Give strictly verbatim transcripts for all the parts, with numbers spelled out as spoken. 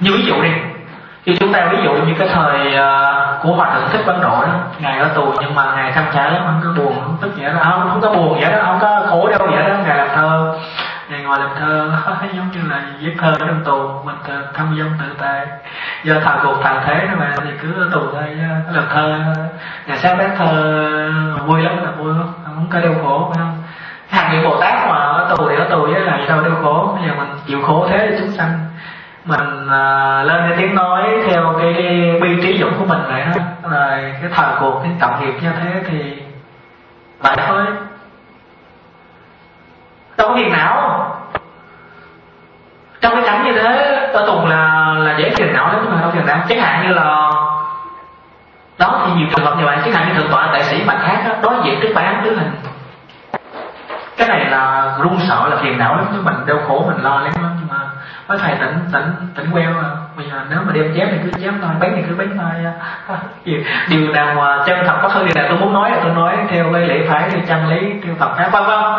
Như ví dụ đi, như chúng ta ví dụ như cái thời uh, của Hòa Thượng Thích Quán Độ đó, ngài ở tù nhưng mà ngài thăng trải lắm, không có buồn, không tức vậy đó, không, không có buồn vậy đó, không có khổ đâu vậy đó, ngài làm thơ, ngài ngồi làm thơ giống như là viết thơ ở trong tù, mình thâm dông tự tại, do thời cuộc thời thế đó mà thì cứ ở tù thôi, làm thơ, ngài sáng tác thơ vui lắm, là vui lắm, không có đau khổ phải không? Hàng những Bồ Tát mà ở tù thì ở tù với là sao đau khổ, bây giờ mình chịu khổ thế để chúng sanh mình à, lên cái tiếng nói theo cái, cái bi trí dũng của mình vậy đó, rồi cái thời cuộc cái cộng nghiệp như thế thì vậy thôi, đâu có phiền não. Trong cái cảnh như thế ở tù là là dễ phiền não lắm, nhưng mà đâu phiền não. Chẳng hạn như là đó thì nhiều trường hợp như vậy, chẳng hạn như thượng tọa đại sĩ Bạch Hác đó, đối diện trước bản án tử hình, cái này là run sợ là phiền não lắm, chứ mình đau khổ mình lo lắng lắm, nhưng mà nói thầy tỉnh tỉnh tỉnh queo à, bây giờ nếu mà đem chém thì cứ chém thôi, bắn thì cứ bắn thôi. Điều nào mà chân thật có hơn, điều nào tôi muốn nói là tôi nói theo cái lễ phái, theo chân lý, theo Phật pháp, vân vân.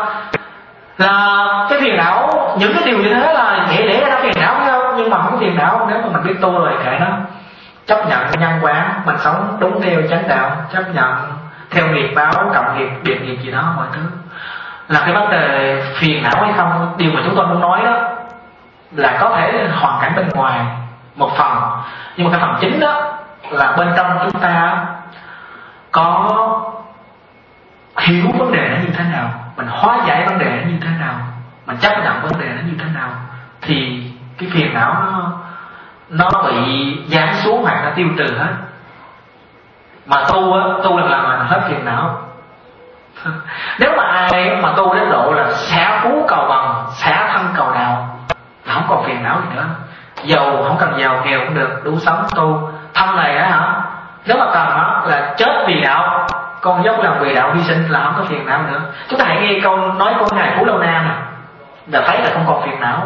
Là cái phiền não, những cái điều như thế là dễ để ra phiền não phải không? Nhưng mà không có phiền não nếu mà mình biết tu rồi kệ nó, chấp nhận nhân quả, mình sống đúng theo chánh đạo, chấp nhận theo nghiệp báo, cộng nghiệp, biệt nghiệp gì đó, mọi thứ. Là cái vấn đề phiền não hay không, điều mà chúng tôi muốn nói đó là có thể hoàn cảnh bên ngoài một phần, nhưng mà cái phần chính đó là bên trong chúng ta có hiểu vấn đề nó như thế nào, mình hóa giải vấn đề nó như thế nào, mình chấp nhận vấn đề nó như thế nào, thì cái phiền não nó nó bị giảm xuống hoặc nó tiêu trừ hết. Mà tu á, tu lần lần là hết phiền não. Nếu mà ai mà tu đến độ là xả phú cầu bằng, xả thân cầu đạo, là không còn phiền não gì nữa. Giàu không cần giàu, nghèo cũng được, đủ sống tu. Thân này á hả, nếu mà cần á là chết vì đạo, con dốc lòng vì đạo hy sinh là không có phiền não nữa. Chúng ta hãy nghe câu nói của ngài Phú Lâu Na nè, là thấy là không còn phiền não.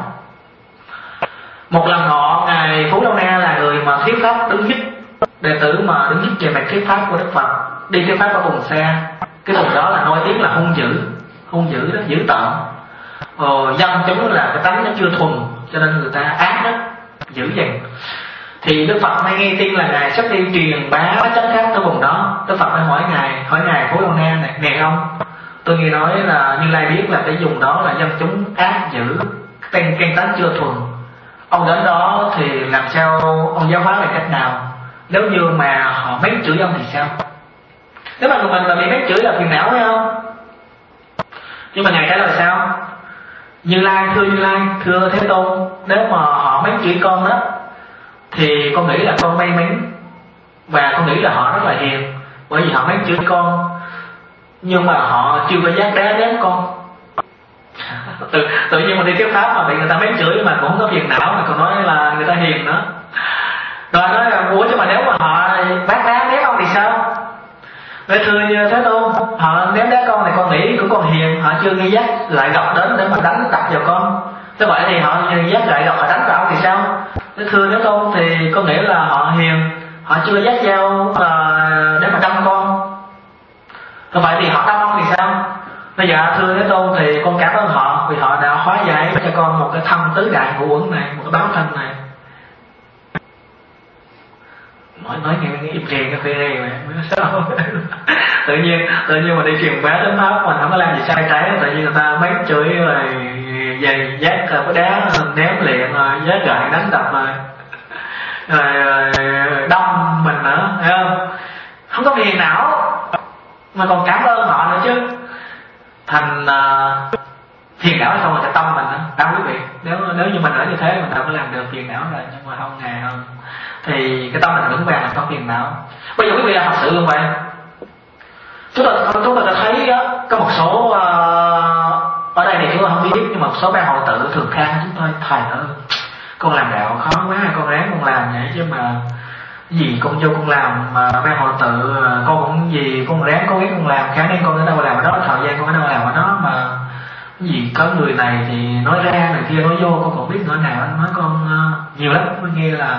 Một lần nọ ngài Phú Lâu Na là người mà thuyết pháp đứng nhất, đệ tử mà đứng nhất về mặt thuyết pháp của Đức Phật, đi thuyết pháp ở vùng xa. Cái vùng đó là nổi tiếng là hung dữ, hung dữ đó, dữ tợn. Ờ, dân chúng là cái tánh nó chưa thuần, cho nên người ta ác đó, dữ dằn. Thì Đức Phật mới nghe tin là ngài sắp đi truyền bá chánh pháp tới vùng đó. Đức Phật mới hỏi ngài, hỏi ngài Phú Lâu Na này, nè ông, tôi nghe nói là Như Lai biết là cái vùng đó là dân chúng ác dữ, căn căn tánh chưa thuần. Ông đến đó thì làm sao ông giáo hóa bằng cách nào? Nếu như mà họ mắng chửi ông thì sao? Nếu mà mình mà bị mắng chửi là phiền não phải không? Nhưng mà ngài trả lời sao? Như Lai, thưa Như Lai, thưa Thế Tôn, nếu mà họ mắng chửi con đó thì con nghĩ là con may mắn, và con nghĩ là họ rất là hiền, bởi vì họ mắng chửi con nhưng mà họ chưa có dám đá đếm con. tự, tự nhiên mà đi thuyết pháp mà bị người ta mắng chửi mà cũng không có phiền não, mà còn nói là người ta hiền nữa. Rồi nói là ủa chứ mà nếu mà họ bác đá đếm ông thì sao? Nói thưa Thế Tôn, họ ném đá con thì con nghĩ của con hiền, họ chưa nghi dắt lại gặp đến để mà đánh đập vào con. Thế vậy thì họ nghi dắt lại gặp họ đánh vào ông thì sao? Nói thưa Thế Tôn thì con nghĩ là họ hiền, họ chưa dắt dao để mà đâm con. Thế vậy thì họ đâm ông thì sao? Bây giờ thưa Thế Tôn thì con cảm ơn họ vì họ đã hóa giải cho con một cái thân tứ đại ngũ uẩn này, một cái báo thân này. Nói nói nghe nghe im rè cái phê rè mà sao? tự nhiên tự nhiên mà đi truyền bá đến pháp mình không có làm gì sai trái, tự nhiên người ta mắng chửi rồi giày dắt cái đá ném liền rồi dắt gậy đánh đập rồi rồi đâm mình nữa, thấy không? Không có phiền não mà còn cảm ơn họ nữa chứ. Thành uh, phiền não xong rồi cái tâm mình đó, đâu quý vị, nếu nếu như mình ở như thế mình đâu có làm được phiền não rồi, nhưng mà không ngày hơn thì cái tâm mình vững vàng là không phiền não. Bây giờ quý vị là thật sự luôn vậy. Chúng ta chúng ta đã thấy đó, có một số uh, ở đây thì chúng tôi không biết, nhưng mà một số ban hội tự thường khen chúng tôi, thầy ơi con làm đạo khó quá, con ráng con làm vậy chứ mà gì con vô con làm mà ban hội tự con cũng gì con ráng cố gắng con làm, khả năng con ở đâu làm ở đó, thời gian con ở đâu làm ở đó, mà cái gì có người này thì nói ra người kia nói vô, con còn biết nữa nào. Anh nói con uh, nhiều lắm, con nghe là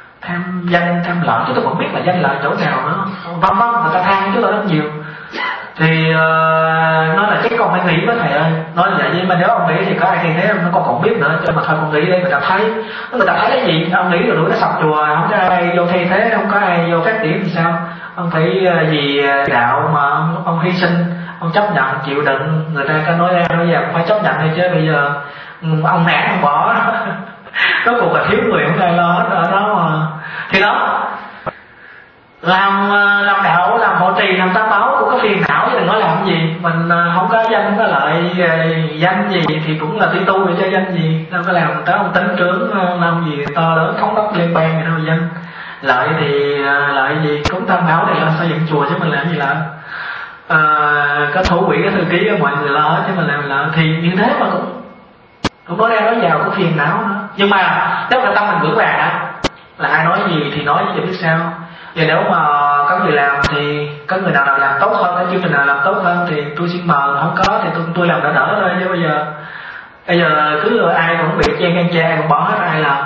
tham danh tham lợi, chứ tôi còn biết là danh lợi chỗ nào nữa, vân vân, người ta than chứ tôi rất nhiều. Thì uh, nói là chắc con phải nghĩ với thầy ơi, nói là vậy, nhưng mà nếu ông nghĩ thì có ai thay thế không, nó con còn biết nữa, cho mà thôi con nghĩ để người ta thấy, người ta thấy cái gì, ông nghĩ rồi đuổi nó sập chùa, không có ai vô thay thế, không có ai vô phát triển thì sao? Ông phải uh, vì đạo mà ông, ông hy sinh, ông chấp nhận chịu đựng, người ta có nói ra nói vào phải chấp nhận thôi, chứ bây giờ ông nản ông bỏ rốt cuộc là thiếu người không ai lo hết ở đó mà. Thì đó, làm làm đạo, làm hộ trì, làm tam bảo cũng có phiền não chứ đừng nói làm gì. Mình không có danh không có lợi, danh gì thì cũng là đi tu để cho danh gì, đâu có làm tới ông tính trưởng làm gì to lớn thống đốc liên bang gì đâu danh. Lợi thì lợi gì cũng tam bảo này là xây dựng chùa chứ mình làm gì lợi. À, có thủ quỹ, có thư ký, mọi người lo hết chứ mình làm lợi. Thì như thế mà cũng cũng nói ra nói vào có phiền não nữa. Nhưng mà nếu mà tâm mình vững vàng á, là ai nói gì thì nói chứ biết sao. Và nếu mà có người làm thì có người nào làm tốt hơn, cái chương trình nào làm tốt hơn thì tôi xin mời, không có thì tôi tôi làm đỡ đỡ thôi. Chứ bây giờ bây giờ cứ ai cũng bị chen ngang che, ai cũng bỏ hết, ai làm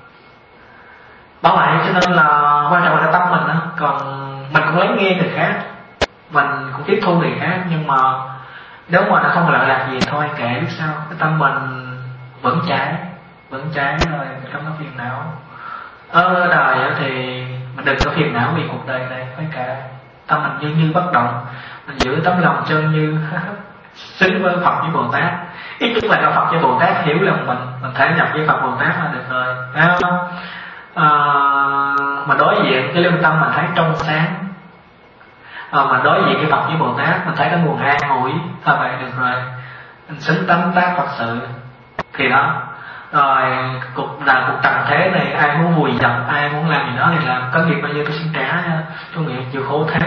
bỏ lại. Cho nên là quan trọng là tâm mình đó. Còn mình cũng lắng nghe người khác, mình cũng tiếp thu người khác, nhưng mà nếu mà nó không lợi lạc gì thôi kệ biết sao. Cái tâm mình vững chãi, vững chãi rồi không có phiền não. Ở đời thì mình đừng có phiền não vì cuộc đời này, phải kệ. Tâm mình như như bất động, mình giữ tấm lòng chân như xứng với Phật với Bồ Tát. Ít nhất là Phật với Bồ Tát hiểu lòng mình, mình thể nhập với Phật Bồ Tát là được rồi, thấy không? À, mà đối diện cái lương tâm mình thấy trong sáng, à, mà đối diện cái Phật với Bồ Tát mình thấy cái nguồn an ủi, thôi vậy được rồi, mình xứng tánh tác Phật sự. Thì đó, rồi cuộc là cuộc trần thế này, ai muốn vùi dập, ai muốn làm gì đó thì làm, có nghiệp bao nhiêu tôi xin trả, tôi nguyện chịu khổ thế.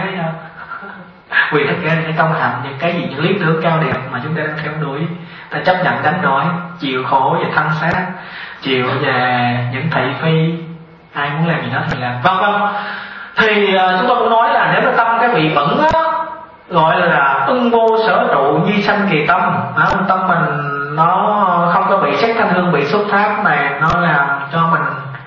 Vì tất cả phải công hạnh những cái gì, những lý tưởng cao đẹp mà chúng ta đang theo đuổi, ta chấp nhận đánh đổi, chịu khổ về thân xác, chịu về những thị phi, ai muốn làm gì đó thì làm. Vâng vâng. Thì uh, chúng tôi cũng nói là nếu mà tâm cái vị bẩn á, gọi là ưng vô sở trụ nhi sanh kỳ tâm, à, tâm mình nó không có bị sắc thanh hương, bị xuất pháp này nó làm cho mình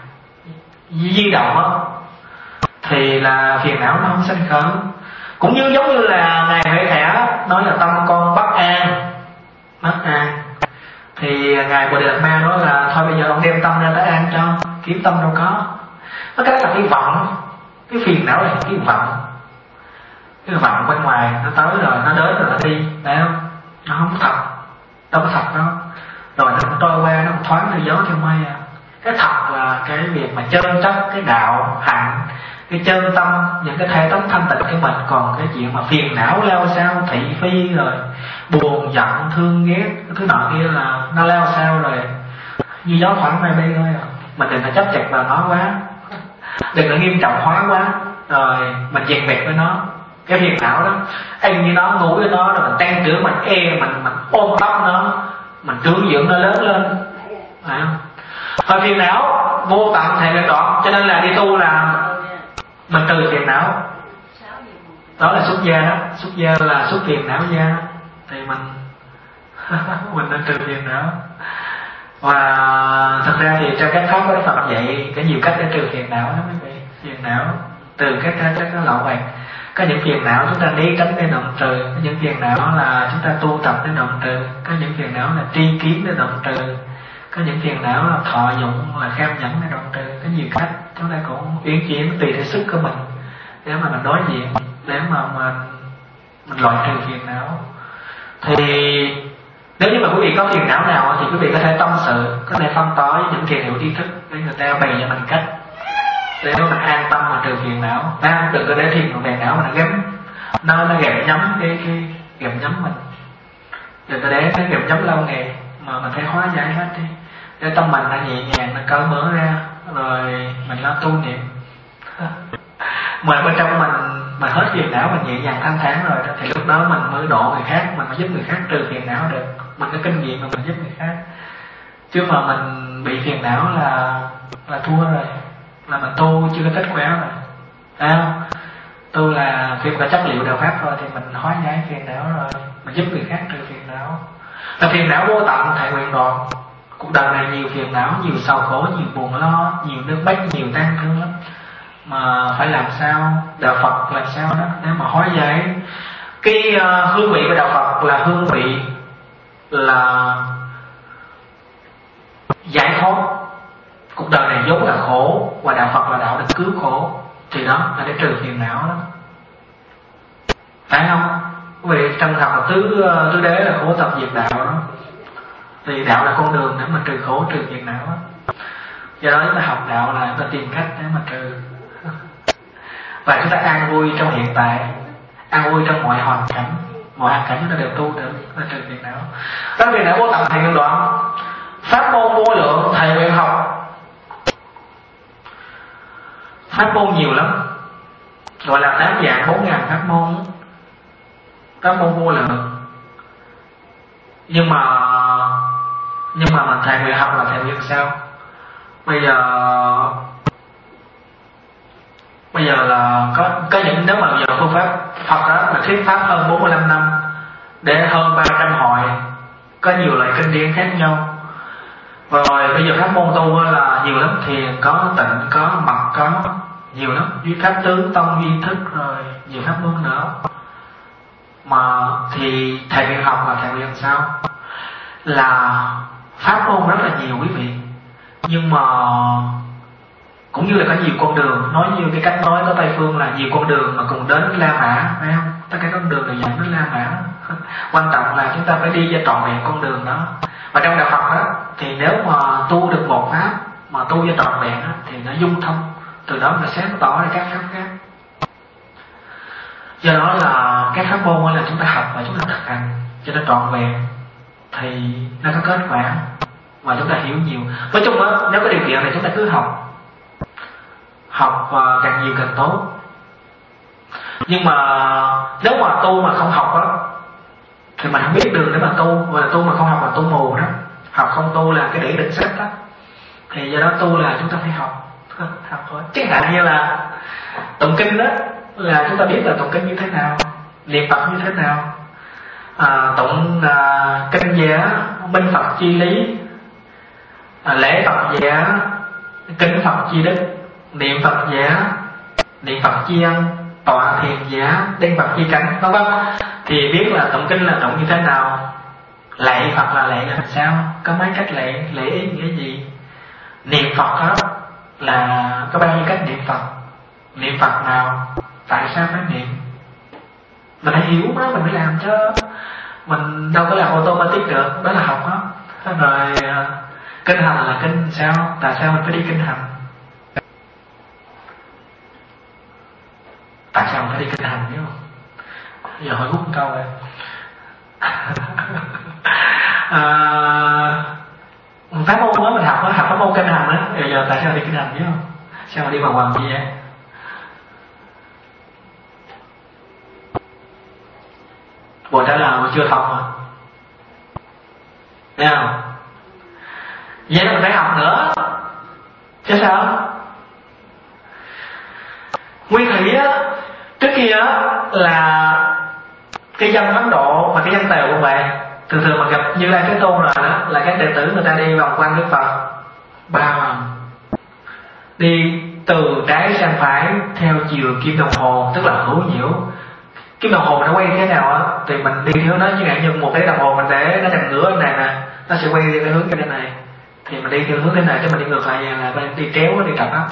di động á, thì là phiền não nó không sanh khởi. Cũng như giống như là ngài Huệ Khả nói là tâm con bất an, bất an, thì ngài Bồ Đề Đạt Ma nói là thôi bây giờ ông đem tâm ra tới an cho, kiếm tâm đâu có. Nó cái là cái vọng, cái phiền não là cái vọng, cái vọng bên ngoài nó tới rồi, nó đến rồi nó đi, phải không? Nó không thật, đâu có thật đâu. Rồi nó cũng trôi qua, nó cũng thoáng theo gió theo mây à. Cái thật là cái việc mà chân chất, cái đạo hạnh, cái chân tâm, những cái thể tánh thanh tịnh của mình. Còn cái chuyện mà phiền não lao sao, thị phi rồi buồn giận thương ghét cái thứ nọ kia là nó lao sao rồi như gió thoảng mai bay thôi à. Mình đừng có chấp chặt vào nó quá, đừng có nghiêm trọng hóa quá, rồi mình dẹp vẹt với nó. Cái phiền não đó, anh như nó, ngủ với nó, rồi mình tăng trưởng, mình e, mình mình ôm ấp nó, mình trưởng dưỡng nó lớn lên, phải không? Hồi phiền não vô tận thầy đã đoạn, cho nên là đi tu là mình trừ phiền não. Đó là xuất gia đó, xuất gia là xuất phiền não gia đó. Thì mình mình nên trừ phiền não. Và thật ra thì trong các pháp của Đức Phật dạy có nhiều cách để trừ phiền não đó quý vị. Phiền não từ các các nó lậu bạc. Có những phiền não chúng ta né tránh để động trừ, có những phiền não là chúng ta tu tập để động trừ, có những phiền não là tri kiến để động trừ, có những phiền não là thọ dụng, là kham nhẫn để động trừ. Có nhiều cách chúng ta cũng uyển chuyển tùy theo sức của mình để mà mình đối diện, để mà mình mình loại trừ phiền não. Thì nếu như mà quý vị có phiền não nào thì quý vị có thể tâm sự, có thể phân tỏ những thiền hiệu tri thức để người ta bày cho mình cách để mình an tâm mà trừ phiền não. À, đừng có để thiền phiền não mà nó gắm, nó nó gặm nhấm cái cái gặm nhấm mình. Đừng có để nó gặm nhấm lâu ngày mà mình phải hóa giải hết đi, để tâm mình nó nhẹ nhàng, nó cởi mở ra, rồi mình lo tu niệm. Mà bên trong mình mà hết phiền não, mình nhẹ nhàng thanh thản rồi đó, thì lúc đó mình mới độ người khác, mình mới giúp người khác trừ phiền não được. Mình có kinh nghiệm mà mình giúp người khác, chứ mà mình bị phiền não là là thua rồi, là mình tu chưa có kết quả rồi, phải không? Tu là khi có chất liệu đạo pháp rồi thì mình hóa giải phiền não rồi, mình giúp người khác trừ phiền não. Là phiền não vô tận thầy nguyện đoạn. Cuộc đời này nhiều phiền não, nhiều sầu khổ, nhiều buồn lo, nhiều nước mắt, nhiều tang thương lắm. Mà phải làm sao, đạo Phật làm sao đó để mà hóa giải Cái uh, hương vị của đạo Phật là hương vị là giải thoát. Cuộc đời này vốn là khổ, và đạo Phật là đạo để cứu khổ, thì đó là để trừ phiền não đó, phải không? Vì trong học là tứ tứ đế là khổ tập diệt đạo đó, thì đạo là con đường để mà trừ khổ trừ phiền não đó. Do đó chúng ta học đạo là chúng ta tìm cách để mà trừ, và chúng ta an vui trong hiện tại, an vui trong mọi hoàn cảnh, mọi hoàn cảnh chúng ta đều tu được, chúng ta trừ phiền não. Đó phiền não vô tận thầy nhân đoạn, pháp môn vô lượng thầy nguyện học. Pháp môn nhiều lắm, gọi là tám vạn bốn ngàn pháp môn, pháp môn vô lượng. Nhưng mà nhưng mà mình thầy nguyện học là thầy nguyện sao? Bây giờ bây giờ là có có những, nếu mà giờ phương pháp Phật đó là thuyết pháp hơn bốn mươi lăm năm, để hơn ba trăm hội, có nhiều loại kinh điển khác nhau. Rồi bây giờ pháp môn tu là nhiều lắm, thiền có, tịnh có, mật có, nhiều lắm, duy pháp tướng, tông duy thức, rồi nhiều pháp môn nữa. Mà thì thầy nguyện học là thầy nguyện sao? Là pháp môn rất là nhiều quý vị, nhưng mà cũng như là có nhiều con đường. Nói như cái cách nói của Tây Phương là nhiều con đường mà cùng đến La Mã, phải không? Tất cả con đường đều dẫn đến La Mã. Quan trọng là chúng ta phải đi cho trọn vẹn con đường đó. Và trong đạo Phật đó, thì nếu mà tu được một pháp mà tu cho trọn vẹn đó, thì nó dung thông, từ đó mà sáng tỏ ra các pháp khác. Do đó là các pháp môn là chúng ta học và chúng ta thực hành cho nó trọn vẹn, thì nó có kết quả và chúng ta hiểu nhiều. Nói chung á, nếu có điều kiện thì chúng ta cứ học, học và càng nhiều càng tốt. Nhưng mà nếu mà tu mà không học á, thì mình không biết đường để mà tu, và tu mà không học là tu mù đó. Học không tu là cái để định sách đó. Thì do đó tu là chúng ta phải học, học thôi. Chẳng hạn như là tụng kinh đó, là chúng ta biết là tụng kinh như thế nào, niệm Phật như thế nào, à, tụng à, kinh giả minh Phật chi lý, à, lễ Phật giả kính Phật chi đức, niệm Phật giả niệm Phật chi ân, tọa thiền giả đêm Phật chi cảnh, vân vân. Thì biết là tụng kinh là tụng như thế nào, lạy Phật là lạy làm sao, có mấy cách lạy, lạy ý nghĩa gì, niệm Phật đó là có bao nhiêu cách niệm Phật, niệm Phật nào, tại sao phải niệm. Mình phải hiểu đó, mình phải làm chứ mình đâu có làm automatic được, đó là học đó. Rồi kinh hành là kinh sao, tại sao mình phải đi kinh hành, tại sao mình phải đi kinh hành, biết không? Giờ hỏi hút một câu rồi. à, pháp môn mới mình học đó, học pháp môn kinh hành đó, bây giờ tại sao đi kinh hành biết không? Sao mà đi vào hoàng chi vậy? Bộ trả lời mà chưa học mà, thấy không? Vậy là mình phải học nữa chứ sao? Nguyên thủy á, trước kia á là cái dân Ấn Độ và cái dân Tàu cũng vậy. Thường thường mà gặp Như Lai Thế Tôn rồi đó, là các đệ tử người ta đi vòng quanh Đức Phật ba vòng, đi từ trái sang phải theo chiều kim đồng hồ, tức là hữu nhiễu. Kim đồng hồ nó quay thế nào á thì mình đi theo nó, chứ hạn như một cái đồng hồ mình để nó nằm ngửa này nè, nó sẽ quay theo hướng cái này, thì mình đi theo hướng thế này, chứ mình đi ngược lại là đi tréo, đi trật á.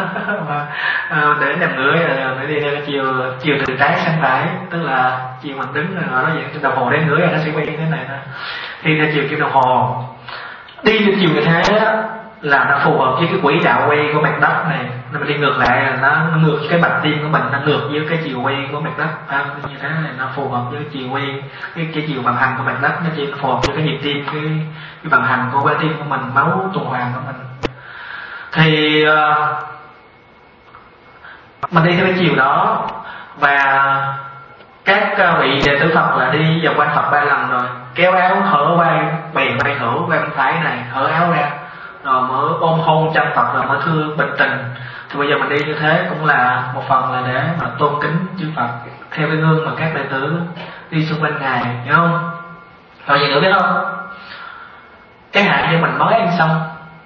Để nằm ngửa là phải đi theo chiều chiều từ trái sang phải, tức là chiều mình đứng rồi nó dạng đồng hồ đến ngửa là nó sẽ quay như thế này nè. Thì theo chiều kim đồng hồ, đi theo chiều như thế là nó phù hợp với cái quỹ đạo quay của mặt đất này. Nên mình đi ngược lại là nó, nó ngược cái bạch tim của mình, nó ngược với cái chiều quay của mặt đất. À, như thế này nó phù hợp với cái chiều quay, cái cái chiều vận hành của mặt đất, nó chỉ phù hợp với cái nhịp tim, cái cái vận hành của trái tim của mình, máu tuần hoàn của mình. Thì uh, mình đi theo cái chiều đó, và các vị đệ tử Phật là đi vòng quanh Phật ba lần rồi, kéo áo hở vai, bèn vai hữu vai bên phải này, hở áo ra, rồi mới ôm hôn chân Phật, rồi mới thương bình tình. Thì bây giờ mình đi như thế cũng là một phần là để mà tôn kính chư Phật, theo cái gương mà các đệ tử đi xung quanh ngài, hiểu không? Rồi gì nữa biết không? Cái hạn như mình mới ăn xong,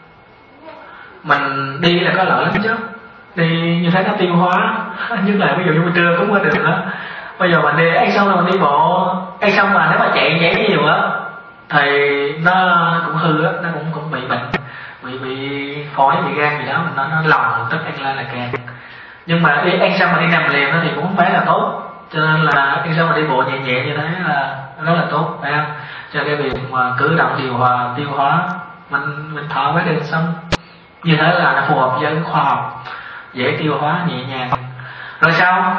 mình đi là có lợi lắm chứ, đi như thế nó tiêu hóa, nhất là ví dụ như buổi trưa cũng có được đó. Bây giờ mình đi ăn xong rồi mình đi bộ, ăn xong mà nếu mà chạy nhảy nhiều á thì nó cũng hư á, nó cũng cũng bị bệnh, bị bị phổi, bị gan gì đó, mình nó nó lòng tức ăn lên là càng. Nhưng mà đi ăn xong mà đi nằm liệm nó thì cũng không phải là tốt, cho nên là ăn xong mà đi bộ nhẹ nhẹ như thế là rất là tốt, phải không? Cho cái việc mà cử động điều hòa tiêu hóa, mình mình thở với đường xong như thế là nó phù hợp với khoa học, dễ tiêu hóa, nhẹ nhàng. Rồi sao?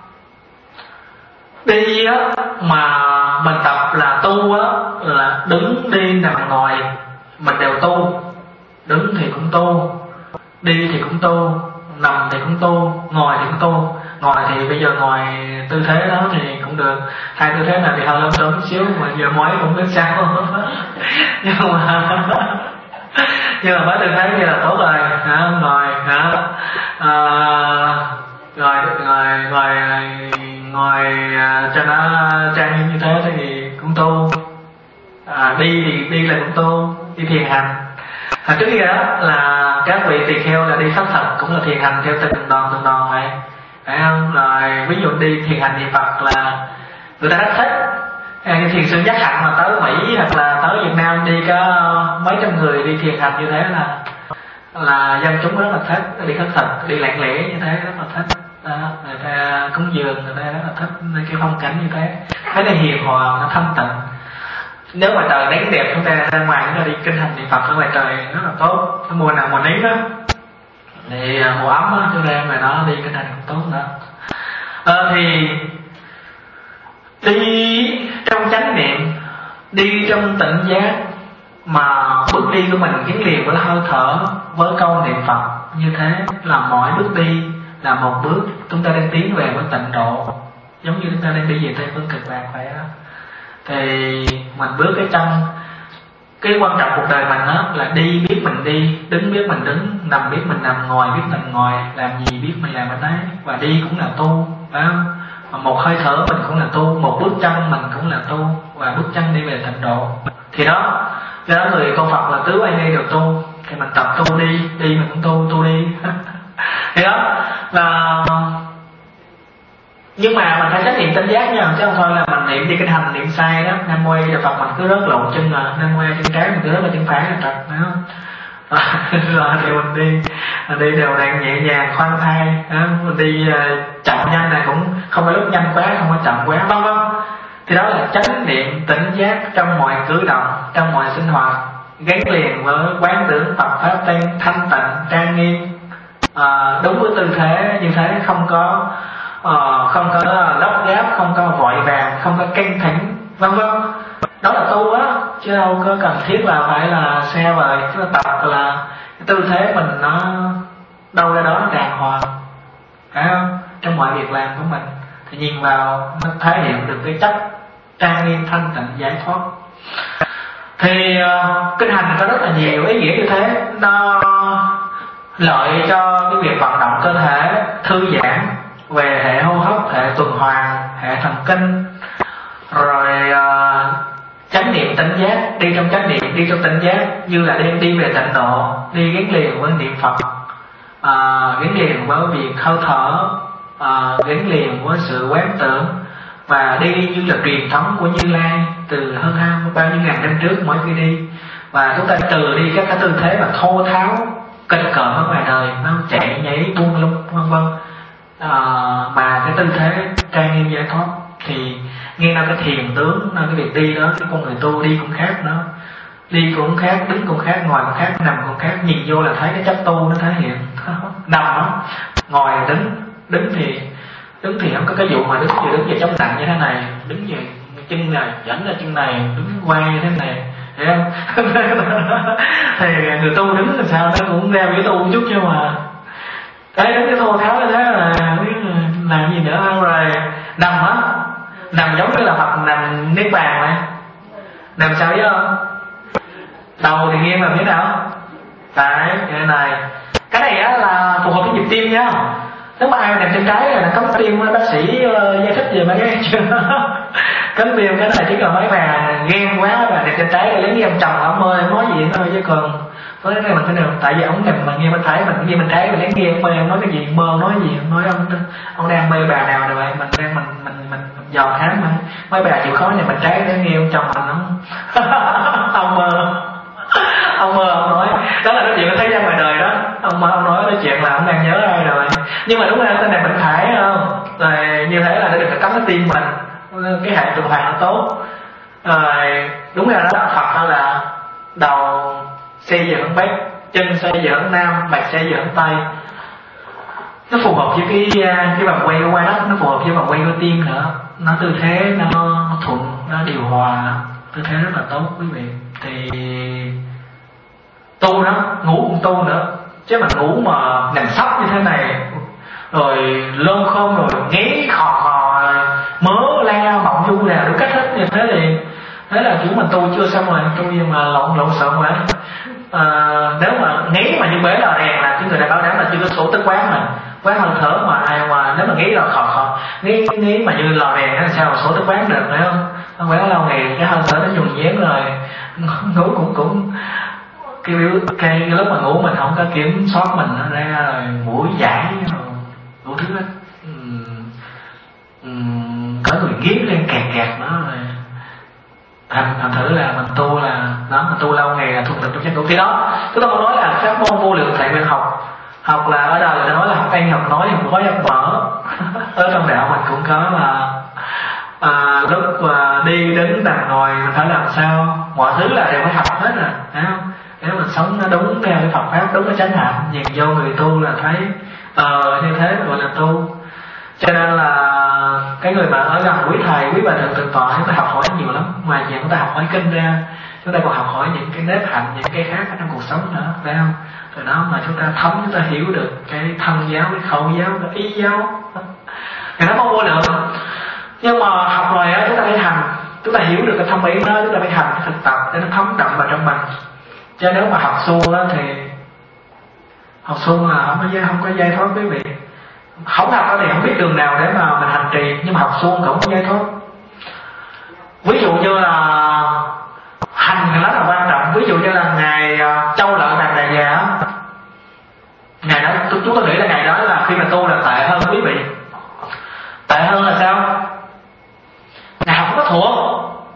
Đi á mà mình tập là tu á, là đứng đi nằm ngồi mình đều tu. Đứng thì cũng tu, đi thì cũng tu, nằm thì cũng tu, ngồi thì cũng tu. Ngồi thì bây giờ ngồi tư thế đó thì cũng được, hai tư thế này thì hơi lắm tốn xíu mà giờ mỏi cũng biết sao. nhưng mà nhưng mà với tư thế như là tốt rồi hả? Ngồi hả? À, ngồi ngồi ngồi ngồi cho nó trang nghiêm như thế thì cũng tu. À, đi thì đi là cũng tu, đi thiền hành. Hồi trước kia đó là các vị tỳ kheo là đi khất thực cũng là thiền hành theo từng đoàn từng đoàn vậy, phải không? Rồi ví dụ đi thiền hành niệm Phật là người ta rất thích. Như thiền sư Giác Hạnh mà tới Mỹ hoặc là tới Việt Nam đi có mấy trăm người đi thiền hành như thế là là dân chúng rất là thích. Đi khất thực, đi lặng lẽ như thế rất là thích đó, người ta cúng dường, người ta rất là thích cái phong cảnh như thế, cái này hiền hòa, nó thanh tịnh. Nếu mà trời nắng đẹp chúng ta ra ngoài chúng ta đi kinh hành niệm Phật ở ngoài trời rất là tốt. Cái mùa nào mùa nắng đó thì mùa ấm á chúng ta mà nó đi kinh hành cũng tốt nữa. Ờ, thì đi trong chánh niệm, đi trong tịnh giác mà bước đi của mình gắn liền với hơi thở, với câu niệm Phật như thế là mỗi bước đi là một bước chúng ta đang tiến về với tịnh độ, giống như chúng ta đang đi về Tây Phương Cực Lạc vậy đó. Thì mình bước cái trong cái quan trọng cuộc đời mình đó là đi biết mình đi, đứng biết mình đứng, nằm biết mình nằm, ngồi biết mình ngồi, làm gì biết mình làm ở đấy. Và đi cũng là tu, phải không? Và một hơi thở mình cũng là tu, một bước chân mình cũng là tu, và bước chân đi về tịnh độ. Thì đó, do đó người con Phật là tứ ai đi đều tu, thì mình tập tu đi, đi mình cũng tu, tu đi. Thì đó là, nhưng mà mình phải trách nhiệm tinh giác nha, chứ không thôi là mình niệm đi kinh hành niệm sai đó. Nam mô Đà Phật mình cứ rớt lộn chân là nam mô chân trái, mình cứ rớt là chân phải là trật, phải không? Rồi thì mình đi mình đi đều đặn nhẹ nhàng khoan thai, mình đi chậm nhanh này cũng không phải lúc nhanh quá, không có chậm quá, vân vân. Thì đó là chánh niệm tỉnh giác trong mọi cử động, trong mọi sinh hoạt, gắn liền với quán tưởng Phật pháp tên thanh tịnh trang nghiêm, à, đúng với tư thế như thế, không có uh, không có lóc gáp, không có vội vàng, không có căng thẳng, vân vân. Đó là tu á, chứ đâu có cần thiết là phải là xe vời. Cái tập là cái tư thế mình nó đâu ra đó nó đàng hoàng, phải không? Trong mọi việc làm của mình thì nhìn vào nó thể hiện được cái chất trang nghiêm thanh tịnh giải thoát. Thì uh, kinh hành có rất là nhiều ý nghĩa như thế, nó lợi cho cái việc vận động cơ thể, thư giãn về hệ hô hấp, hệ tuần hoàn, hệ thần kinh. Rồi uh, chánh niệm tỉnh giác, đi trong chánh niệm, đi trong tỉnh giác như là đi đi về tịnh độ, đi gắn liền với niệm Phật, uh, gắn liền với việc hơi thở, uh, gắn liền với sự quán tưởng, và đi như là truyền thống của Như Lai từ hơn hai bao nhiêu ngàn năm trước mỗi khi đi. Và chúng ta từ đi các cái tư thế mà thô tháo kịch cỡm ở ngoài đời, nó chạy nhảy buông lung vân vân, à, mà cái tư thế trang nghiêm giải thoát. Thì nghe nói cái thiền tướng, nói cái việc đi đó, cái con người tu đi cũng khác nữa, đi cũng khác, đứng cũng khác, ngồi cũng khác, nằm cũng khác. Nhìn vô là thấy cái chất tu nó thể hiện. Nằm đó, ngồi đứng, đứng thì đứng thì không có cái vụ mà đứng thì đứng về chống nặng như thế này, đứng về chân này dẫn ra chân này, đứng quay như thế này, hiểu không? Thì người tu đứng làm sao nó cũng đeo cái tu chút, chứ mà cái đứng cái thô tháo như thế là làm gì nữa. Rồi nằm á, nằm giống như là Phật nằm niết bàn này, nằm sao biết không? Đầu thì nghiêng làm thế nào? Đấy, cái này cái này á là phù hợp với nhịp tim nhá. Nếu mà ai nằm chân trái là cấm tim, bác sĩ uh, giải thích về mấy cái chuyện đó. Cấm tim cái này chỉ cần mấy bà ghen quá và nằm chân trái lấy nghe ông chồng ông ơi nói gì thôi, chứ còn với cái này mình phải được, tại vì ông nằm mà nghe bên phải, mình nghe bên trái, mình lấy nghe ông mê ông nói cái gì, mơ nói gì, nói ông ông đang mê bà nào rồi vậy, mình đang mình mình mình dò khám mấy mấy bà chịu khó này mình trái để nghe ông chồng mình không. Ông mơ ông mơ ông nói đó là cái chuyện thấy ra ngoài đời đó. Ông mơ ông nói cái chuyện là ông đang nhớ ai rồi, nhưng mà đúng ra tên này mình phải không rồi, như thế là nó được cấm cái tim mình, cái hệ tuần hoàn nó tốt rồi. Đúng ra đó Phật đó là đầu xây về hướng Bắc, chân xây về hướng Nam, mạch xây về hướng Tây. Nó phù hợp với cái cái vòng quay của quay đất, nó phù hợp với vòng quay của tim nữa. Nó tư thế nó thuận, nó điều hòa, tư thế rất là tốt quý vị. Thì tu đó, ngủ cũng tu nữa, chứ mà ngủ mà nằm sấp như thế này rồi lơn khom rồi ngáy khò khò mớ la mộng du nào đủ cách hết như thế thì thế là kiểu mình tu chưa xong rồi, tu nhưng mà lộn lộn xộn quá. À, nếu mà ngáy mà như bế là đèn là cái người ta bảo đảm là chưa có số tức quán mà quán hơi thở mà ai mà nếu mà ngáy là khò khò ngáy ngáy mà như lò đèn nó sao mà số tức quán được phải không? Không phải lâu ngày cái hơi thở nó nhuần nhuyễn rồi ngủ cũng cũng cái biểu cái, cái lúc mà ngủ mình không có kiểm soát mình nó ra rồi mũi giải rồi đủ thứ hết. Uhm, uhm, có người ghét lên kẹt kẹt nó rồi thành thành thử là mình tu là đó, mình tu lâu ngày là thuận được trong chân của khi đó. Chúng ta có nói là các môn vô lượng thệ nguyện học, học là ở đời người ta nói là học ăn học nói học gói học mở. Ở trong đạo mình cũng có là à, lúc mà đi đứng nằm ngồi mình phải làm sao mọi thứ là đều phải học hết rồi, phải không? Nếu mình sống nó đúng theo cái Phật pháp, đúng cái chánh hạnh, nhìn vô người tu là thấy ờ như thế gọi là tu. Cho nên là cái người mà ở gần quý thầy, quý bà thượng thượng tọa, chúng ta học hỏi nhiều lắm. Ngoài việc chúng ta học hỏi kinh ra, chúng ta còn học hỏi những cái nếp hạnh, những cái khác ở trong cuộc sống nữa, phải không? Từ đó mà chúng ta thấm, chúng ta hiểu được cái thân giáo, cái khẩu giáo, cái ý giáo. Thì nó không vô lượng. Nhưng mà học rồi á, chúng ta phải hành, chúng ta hiểu được cái thâm ý đó, chúng ta phải hành cái thực tập để nó thấm đậm vào trong mình. Chứ nếu mà học suông á thì học suông là không có không có giải thoát quý vị. Không học thì không biết đường nào để mà mình hành trì, nhưng mà học suông cũng có giải thoát. Ví dụ như là hành thì rất là quan trọng. Ví dụ như là ngày Châu Lợi Bàn Đại Già, ngày đó chúng tôi nghĩ là ngày đó là khi mà tu là tệ hơn quý vị. Tệ hơn là sao? Ngày học không có thuộc,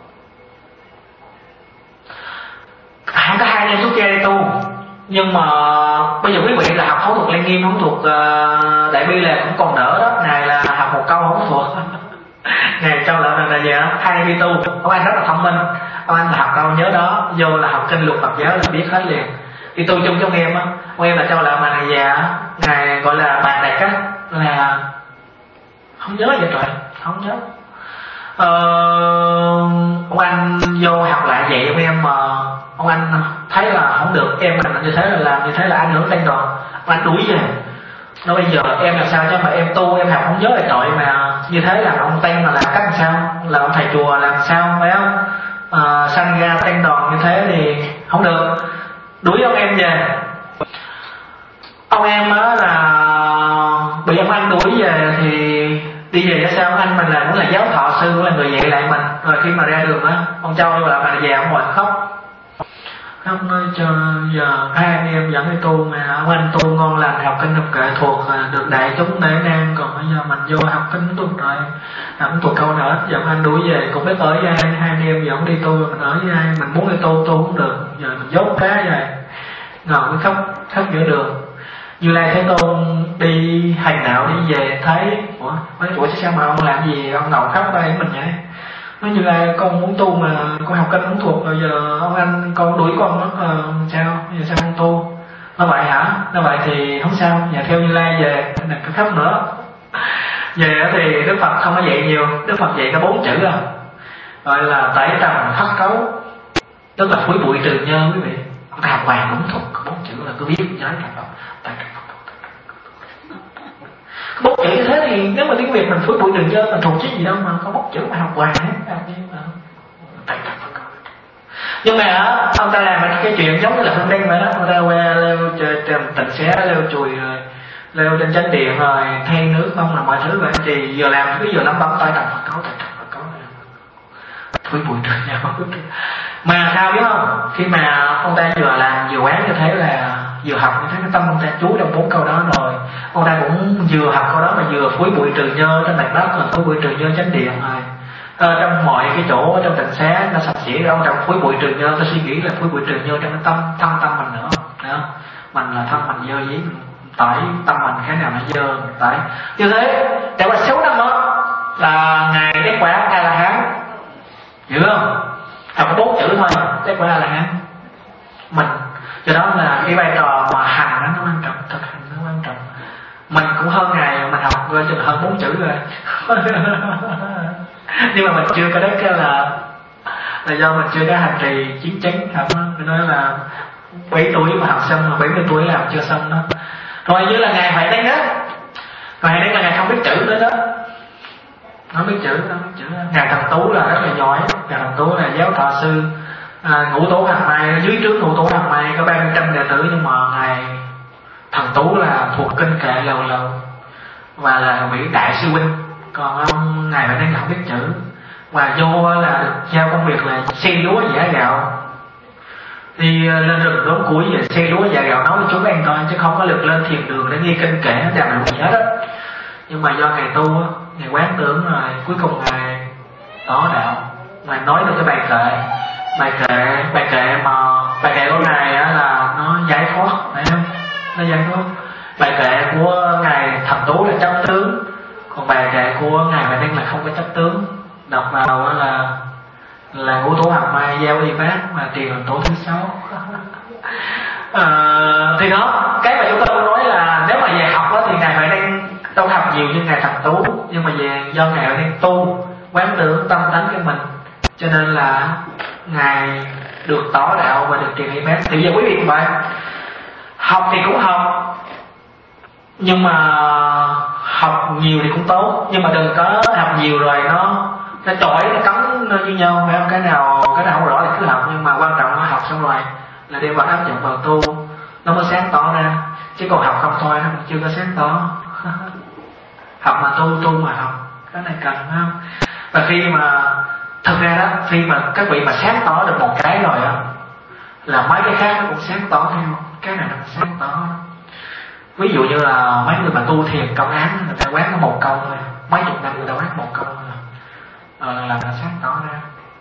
không có hai em xuất gia đi tu. Nhưng mà bây giờ quý vị là học khẩu thuật Lăng Nghiêm, không thuộc uh, Đại Bi là cũng còn đỡ đó. Ngài là học một câu không thuộc. Ngài Châu Lợi là gì đó, hai đi tu. Ông anh rất là thông minh, ông anh là học đâu nhớ đó, vô là học kinh luật Phật giáo là biết hết liền. Đi tu chung trong em á, ông em là Châu Lợi mà này già, ngài gọi là bàn đại cách là không nhớ vậy trời, không nhớ. Ờ, ông anh vô học lại vậy ông em mà ông anh thấy là không được, em mình như thế là làm như thế là ảnh hưởng tăng đoàn, ông anh đuổi về. Nó bây giờ em làm sao cho mà em tu em học không nhớ lại tội mà như thế là ông tăng là làm cách làm sao, là ông thầy chùa làm sao, phải không? À, sanh ra tăng đoàn như thế thì không được, đuổi ông em về. Ông em á là bị ông anh đuổi về thì đi về ra sao? Ông anh mình là cũng là giáo thọ sư, cũng là người dạy lại mình. Rồi khi mà ra đường á, ông Châu là mà về ông ngồi khóc. Ông nói cho giờ hai anh em dẫn đi tu mà ông anh tu ngon lành, học kinh học kệ thuộc được đại chúng nể nang, còn bây giờ mình vô học kinh tu rồi không thuộc câu nữa. Giờ ông anh đuổi về cũng biết ở với ai, hai anh em dẫn đi tu mình ở với ai, mình muốn đi tu tu cũng được, giờ mình dốt cá vậy ngồi mới khóc khóc giữa đường. Như Lai Thế Tôn đi hành đạo đi về thấy ủa mấy ủa sao mà ông làm gì ông ngồi khóc đây mình vậy? Nói Như Lai con muốn tu mà con học kinh không thuộc, rồi giờ ông anh con đuổi con nó à, sao giờ sao không tu? Nó vậy hả? Nó vậy thì không sao, giờ theo Như Lai về đừng có khóc nữa. Về thì Đức Phật không có dạy nhiều, Đức Phật dạy có bốn chữ à, gọi là tẩy trần khắc cấu, tức là phủi bụi trừ nhơ quý vị. Cái học hoàng cũng thuộc bốn chữ là cứ biết nhớ Phật tẩy trần. Bốn chữ như thế thì nếu mà tiếng Việt mình phủi bụi trừ nhơ mình thuộc chứ gì đâu mà có bốn chữ mà học hoàng hết. Nhưng mà ông ta làm cái chuyện giống như là Phương Đinh vậy đó, ông ta que leo trên tịnh xé, leo chùi rồi leo trên chánh điện rồi thay nước không là mọi thứ vậy. Thì vừa làm cái vừa lắm bấm tay đọc Phật cấu, tay đọc Phật cấu phủi bụi trừ nhau. Mà sao biết không, khi mà ông ta vừa làm vừa quán như thế là vừa học như thế, cái tâm ông ta chú trong bốn câu đó rồi Con đang cũng vừa học câu đó mà vừa phối bụi trừ nhơ trên mặt đất, là phối bụi trừ nhơ chánh điện rồi. Ờ, trong mọi cái chỗ trong tình xá nó sạch sẽ, ông trong phối bụi trừ nhơ, tôi suy nghĩ là phối bụi trừ nhơ trong cái tâm thân tâm mình nữa. Đó. Mình là thân mình dơ dí, tẩy tâm mình cái nào nó dơ tẩy. Như thế trải qua sáu năm đó là ngài đắc quả A La Hán, hiểu không? Học có bốn chữ thôi, đắc quả A La Hán. Mình do đó là cái vai trò mà hành đó nó quan trọng, thực hành nó quan trọng. Mình cũng hơn ngài, mình học rồi chừng hơn bốn chữ rồi. Nhưng mà mình chưa có đắc là là do mình chưa có hành trì chiến chánh học đó. Mình nói là bảy tuổi mà học xong mà bảy mươi tuổi làm chưa xong đó. Rồi như là ngài phải đánh đó, ngài đánh là ngài không biết chữ nữa đó, không biết chữ, không biết chữ. Ngài Thần Tú là rất là giỏi, ngài Thần Tú là giáo thọ sư à, Ngũ Tổ Hoàng Mai, dưới trướng Ngũ Tổ Hoàng Mai có ba trăm đệ tử, nhưng mà ngài Thần Tú là thuộc kinh kệ lầu lầu và là vị đại sư huynh, còn ông ngài phải đánh là không biết chữ. Và vô là được giao công việc là xay lúa giã gạo, đi lên rừng đốn củi và xay lúa giã gạo nấu cho chúng an toàn, chứ không có được lên thiền đường để nghe kinh kệ đàm luận gì hết á. Nhưng mà do ngài tu á, ngài quán tưởng rồi cuối cùng ngài tỏ đạo, ngài nói được cái bài kệ, bài kệ bài kệ mà bài kệ của ngài á là nó giải thoát, phải không? Nó giải thoát. Bài kệ của ngài Thần Tú là chấp tướng, còn bài kệ của ngài Hoài Đăng là không có chấp tướng. Đọc vào là là Ngũ Tổ Hoàng Mai giao y bác mà tiền là tổ thứ sáu. À, thì đó, cái mà chúng tôi muốn nói là nếu mà về học đó thì ngài Hoài Đăng đâu học nhiều như ngài Thần Tú, nhưng mà về do ngài Hoài Đăng tu quán tưởng tâm tánh của mình, cho nên là ngài được tỏ đạo và được truyền y bác. Thì giờ quý vị các bạn học thì cũng học, nhưng mà học nhiều thì cũng tốt, nhưng mà đừng có học nhiều rồi nó nó chổi nó cắn nó như nhau, phải không? Cái nào cái nào không rõ thì cứ học, nhưng mà quan trọng là học xong rồi là đem vào áp dụng vào tu nó mới sáng tỏ ra, chứ còn học không thôi nó cũng chưa có sáng tỏ. Học mà tu, tu mà học, cái này cần, phải không? Và khi mà thực ra đó, khi mà các vị mà sáng tỏ được một cái rồi á là mấy cái khác nó cũng sáng tỏ theo, cái này nó cũng sáng tỏ. Ví dụ như là mấy người mà tu thiền công án, người ta quán có một câu thôi, mấy chục năm người ta quán một câu thôi à, là nó sáng tỏ ra.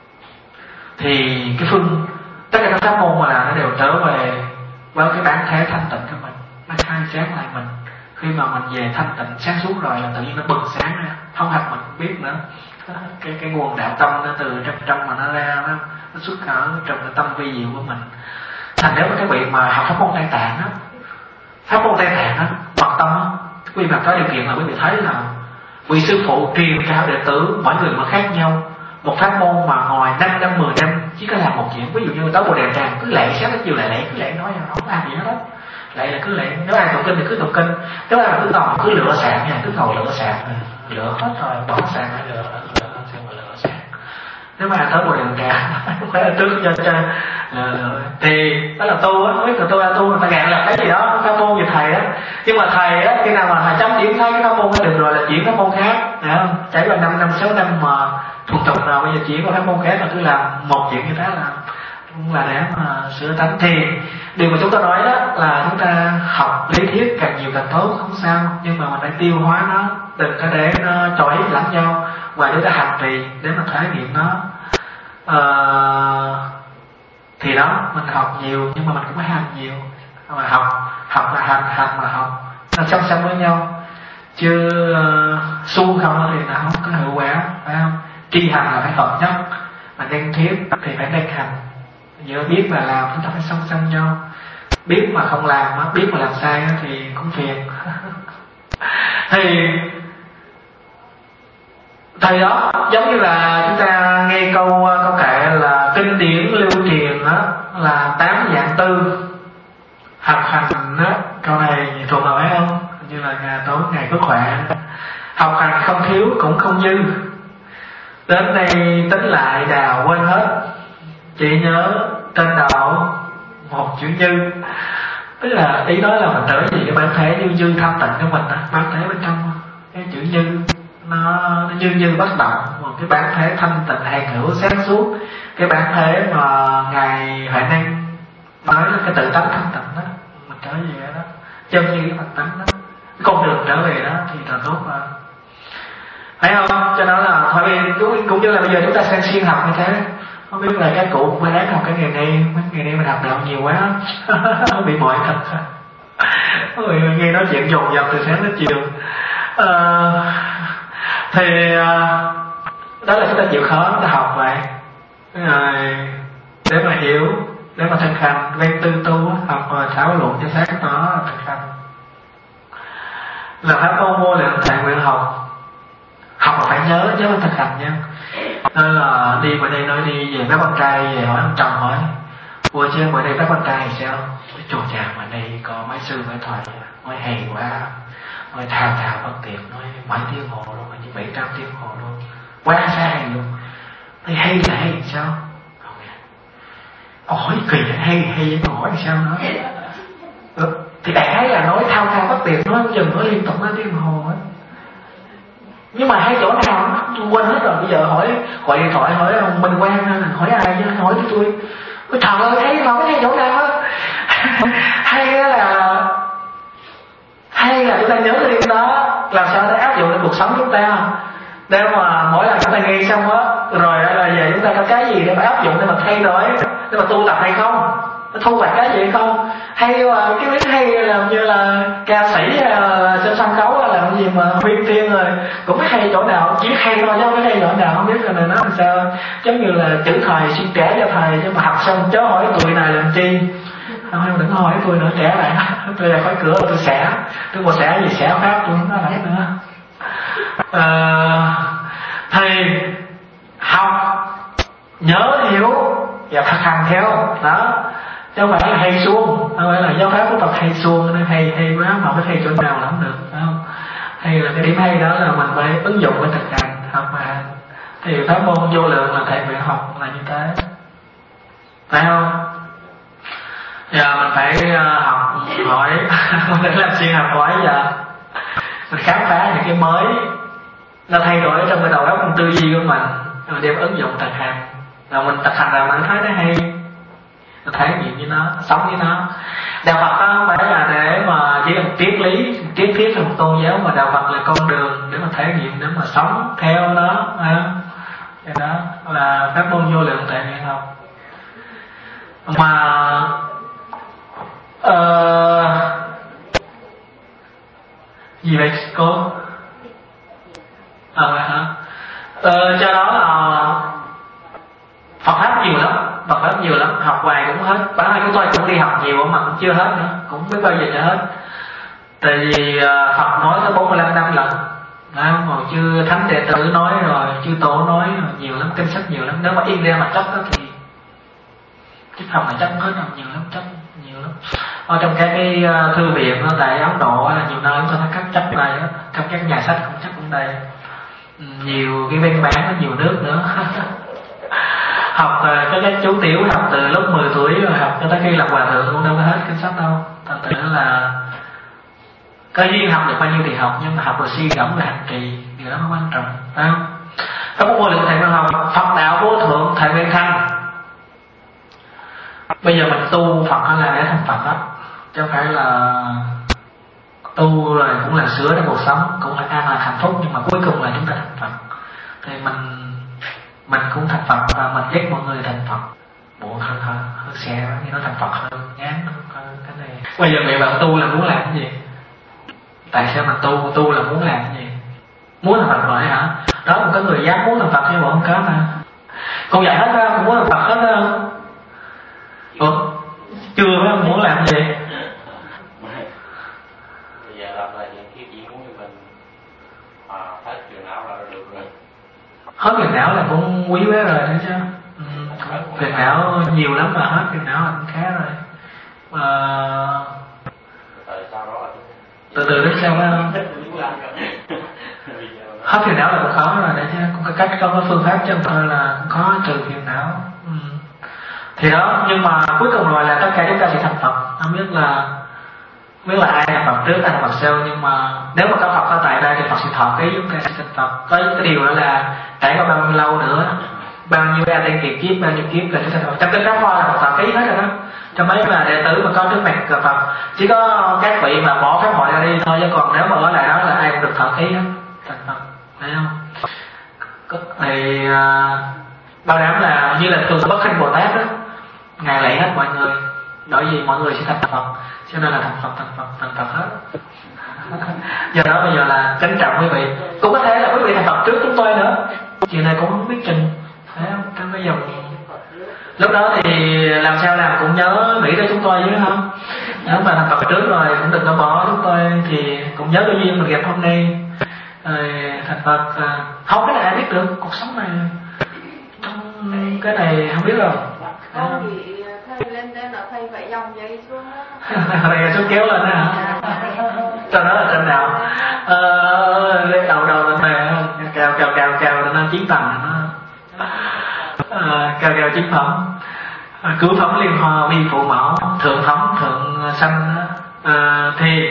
Thì cái phương tất cả các pháp môn mà là nó đều trở về với cái bản thể thanh tịnh của mình, nó khai sáng lại mình. Khi mà mình về thanh tịnh sáng suốt rồi là tự nhiên nó bừng sáng ra, không học mình cũng biết nữa. Cái cái nguồn đạo tâm nó từ trong trong mà nó ra, nó, nó xuất khởi trong cái tâm vi diệu của mình. Thành nếu mà các vị mà học pháp môn Tây Tạng đó, pháp môn Tây Tạng á, mật tâm á, quý vị mà có điều kiện là quý vị thấy là vị sư phụ truyền cao đệ tử mỗi người mà khác nhau. Một pháp môn mà ngồi năm năm mười năm chỉ có làm một chuyện, ví dụ như tới Bồ Đề Tràng cứ lạy sáng đến chiều lại lạy, cứ lạy nói không làm gì hết đó, lạy là cứ lạy. Nếu ai tụng kinh thì cứ tụng kinh, nếu ai mà cứ ngồi cứ lựa sạc nha, cứ ngồi lựa sạc, lựa hết rồi bỏ sạc lại lựa, lựa xong rồi lựa sạc. Nếu mà tới Bồ Đề Tràng không phải là trước cho cho lựa, thì đó là tu á, biết là tu là tu, người ta gạn là cái gì đó pháp môn về thầy á. Nhưng mà thầy á, khi nào mà thầy chấm điểm thấy cái pháp môn nó được rồi là chuyển pháp môn khác, phải không? Trải qua năm năm sáu năm mà thuộc tục nào bây giờ chuyển qua pháp môn khác, mà cứ làm một chuyện như thế là cũng là để mà sửa tánh. Thì điều mà chúng ta nói đó là chúng ta học lý thuyết càng nhiều càng tốt, không sao, nhưng mà mình phải tiêu hóa nó, đừng có để nó chổi lẫn nhau, và chúng ta hành trì để mà thể nghiệm nó. À, thì đó, mình học nhiều nhưng mà mình cũng phải hành nhiều. Mà học học là hành, hành mà học, nó song song với nhau, chứ uh, su không thì nó không có hiệu quả, phải không? Tri hành là phải hợp nhất, mà đăng thuyết thì phải đăng hành. Giữa biết mà làm chúng ta phải song song nhau. Biết mà không làm, biết mà làm sai thì cũng phiền. Thì thời đó giống như là chúng ta nghe câu câu kệ là kinh điển lưu truyền đó là tám dạng tư, học hành đó, câu này thuộc nào phải không? Như là ngày tối ngày có khỏe, học hành không thiếu cũng không dư, đến đây tính lại đào quên hết, chỉ nhớ trên đầu một chữ như. Tức là ý nói là mình trở về cái bản thể như như thanh tịnh của mình đó, bản thể bên trong cái chữ như nó, nó như như bất động, một cái bản thể thanh tịnh hàn hữu sáng suốt, cái bản thể mà ngài Huệ Năng nói là cái tự tánh thanh tịnh đó, mình trở về đó, chân như cái thanh tánh đó. Con đường trở về đó thì là tốt mà, phải không? Cho nên là thôi cũng, cũng như là bây giờ chúng ta sang xuyên học như thế, không biết là các cụ mới đáng học cái nghề này, mấy nghề này mình học đạo nhiều quá bị mỏi thật. Ôi, nghe nói chuyện dồn dập từ sáng đến chiều. À, thì à, đó là chúng ta chịu khó chúng ta học vậy rồi để mà hiểu, để mà thực hành ven tư tu, học rồi thảo luận cho sáng tỏ thực hành. Là pháp môn vô lượng thệ nguyện học, học mà phải nhớ nhớ mà thực hành nha. Nên là đi ngoài đây nói đi về các con trai về hỏi ông chồng hỏi ủa chứ ngoài đây các con trai thì sao? Chùa chà ngoài đây có mấy sư mấy thầy nói hay quá, nói thao thao bất tuyệt, nói bảy tiếng hồ luôn, như bảy trăm tiếng hồ luôn, quá hay luôn. Nói hay là hay sao? Ông hỏi kỳ là hay hay vậy mà hỏi sao nữa? Ừ, thì đại khái là nói thao thao bất tuyệt, nói dừng nói liên tục mấy tiếng hồ ấy. Nhưng mà hai chỗ nào nó quên hết rồi. Bây giờ hỏi gọi điện thoại hỏi ông Minh Quang hay là hỏi ai chứ hỏi cho tôi, tôi trời ơi thấy mà cái hai chỗ nào á. Hay là hay là chúng ta nhớ cái điểm đó làm sao để áp dụng lên cuộc sống chúng ta, để mà mỗi lần chúng ta nghe xong á rồi là về chúng ta có cái gì để mà áp dụng để mà thay đổi, để mà tu tập hay không, thu hoạch cái gì hay không. Hay là cái biết hay làm như là ca sĩ trên sân khấu là làm gì mà huyên tiên rồi cũng biết hay chỗ nào, chỉ hay thôi chứ không biết hay chỗ nào, không biết là nó làm sao. Giống như là chữ thời xin trẻ cho thầy, chứ mà học xong chớ hỏi tuổi này làm chi. Không, đừng hỏi tôi nữa, trẻ lại tôi là khỏi cửa tôi xẻ, tôi mà xẻ gì xẻ pháp tôi không nói lại nữa. À, thì học nhớ hiểu và thực hành theo đó, chứ không phải là hay suông, không phải là giáo pháp của Phật hay suông nên hay hay quá mà không biết hay chỗ nào là không được, phải không? Hay là cái điểm hay đó là mình phải ứng dụng với thực hành học mà. Thì pháp môn vô lượng là thầy nguyện học là như thế, phải không? Giờ mình phải học hỏi để làm xuyên học hỏi, giờ mình khám phá những cái mới nó thay đổi trong cái đầu óc, trong tư duy của mình, rồi đem ứng dụng thực hành, rồi mình thực hành rồi mình thấy nó hay, mình thể nghiệm với nó, sống với nó. Đạo Phật đó không phải là để mà chỉ là một triết lý, triết thiết là một tôn giáo, mà đạo Phật là con đường để mà thể nghiệm, để mà sống theo nó. Cái đó là pháp môn vô lượng tại nguyện học. Mà uh, gì vậy cô? Ờ à, hả? Ờ, cho đó là Phật pháp nhiều lắm, Phật pháp nhiều lắm, học hoài cũng hết. Bản thân chúng tôi cũng đi học nhiều mà cũng chưa hết nữa, cũng biết bao giờ cho hết. Tại vì uh, Phật nói tới bốn mươi lăm năm lần, đấy, hồi chư thánh đệ tử nói rồi, chư tổ nói rồi, nhiều lắm, kinh sách nhiều lắm. Nếu mà in ra mặt chất đó thì cái phòng này chất hết rồi, nhiều lắm, chất nhiều lắm. Ở trong các cái uh, thư viện ở tại Ấn Độ là nhiều nơi chúng ta thấy các chất này đó, trong các nhà sách cũng chất cũng đây, nhiều cái văn bản nó nhiều nước nữa. Học uh, cái cái chú tiểu học từ lúc mười tuổi rồi học cho tới khi làm hòa thượng cũng đâu có hết kinh sách đâu. Thành tự là có duyên học được bao nhiêu thì học, nhưng mà học rồi suy gẫm và hành trì, điều đó mới quan trọng, phải không? Có một vô lượng thầy nguyện học, Phật đạo vô thượng thầy nguyện thành. Bây giờ mình tu Phật là để thành Phật đó, chứ không phải là tu rồi cũng là sửa trong cuộc sống, cũng là an lạc hạnh phúc, nhưng mà cuối cùng là chúng ta thành Phật. Thì mình mình cũng thành Phật và mình ghét mọi người thành Phật, buồn hơn hơn hơn xe đó, như nó thành Phật hơn, ngán hơn cái này. Bây giờ mẹ bạn tu là muốn làm cái gì? Tại sao mình tu tu là muốn làm cái gì? Muốn làm Phật rồi hả? Đó, một cái người dám muốn làm Phật chứ bộ không có mà. Con dạy hết ra cũng muốn làm Phật hết đó không? Ủa? Chưa phải không muốn làm gì? Bây giờ làm lại những cái gì muốn cho mình à, hết phiền não là được rồi. Hết phiền não là cũng quý quá rồi đấy chứ. Ừ, phiền não nhiều lắm mà hết phiền não là cũng khá rồi. À, từ từ đến sau phải không? Hết phiền não là cũng khó rồi đấy chứ. Cũng có cách, có phương pháp chứ không phải là cũng có trừ phiền não. Ừ. Thì đó, nhưng mà cuối cùng rồi là tất cả chúng ta sẽ thành Phật. Không biết là không biết là ai là Phật trước, ai là Phật sau, nhưng mà nếu mà có Phật ở tại đây thì Phật sẽ thọ ký chúng ta sẽ thành Phật. Có cái điều đó là trải qua bao nhiêu lâu nữa, bao nhiêu A Tăng kiệt kiếp, bao nhiêu kiếp là chúng ta thọ. Trong cái pháp hoa là Phật thọ ký hết rồi đó. Trong mấy mà đệ tử mà có trước mặt Phật chỉ có các vị mà bỏ pháp hội ra đi thôi, chứ còn nếu mà ở lại đó cũng được thọ ký hết thành Phật, thấy không? Thì à, bảo đảm là như là thường Bất Khanh Bồ Tát đó, ngài lạy hết mọi người, bởi vì mọi người sẽ thành Phật, cho nên là thành Phật, thành Phật, thành Phật hết. Do đó bây giờ là trân trọng quý vị, cũng có thể là quý vị thành Phật trước chúng tôi nữa, chuyện này cũng không biết chừng, thấy không? Trong cái dòng lúc đó thì làm sao làm cũng nhớ nghĩ tới chúng tôi chứ không? Nếu mà thành Phật trước rồi cũng đừng có bỏ chúng tôi, thì cũng nhớ cái duyên mình gặp hôm nay. Rồi thành Phật không, cái này ai biết được, cuộc sống này trong cái này không biết rồi. Con thì thầy lên đây là thầy phải dòng dây xuống đó. Thầy xuống kéo lên đó hả? Cho đó là trên nào? Ờ, đầu đầu lên này cao cao cao cao nó chín tầng nó à, cao cao chín phẩm, à, cứu phẩm liên hoa vi phụ mẫu, thượng phẩm thượng sanh à, thì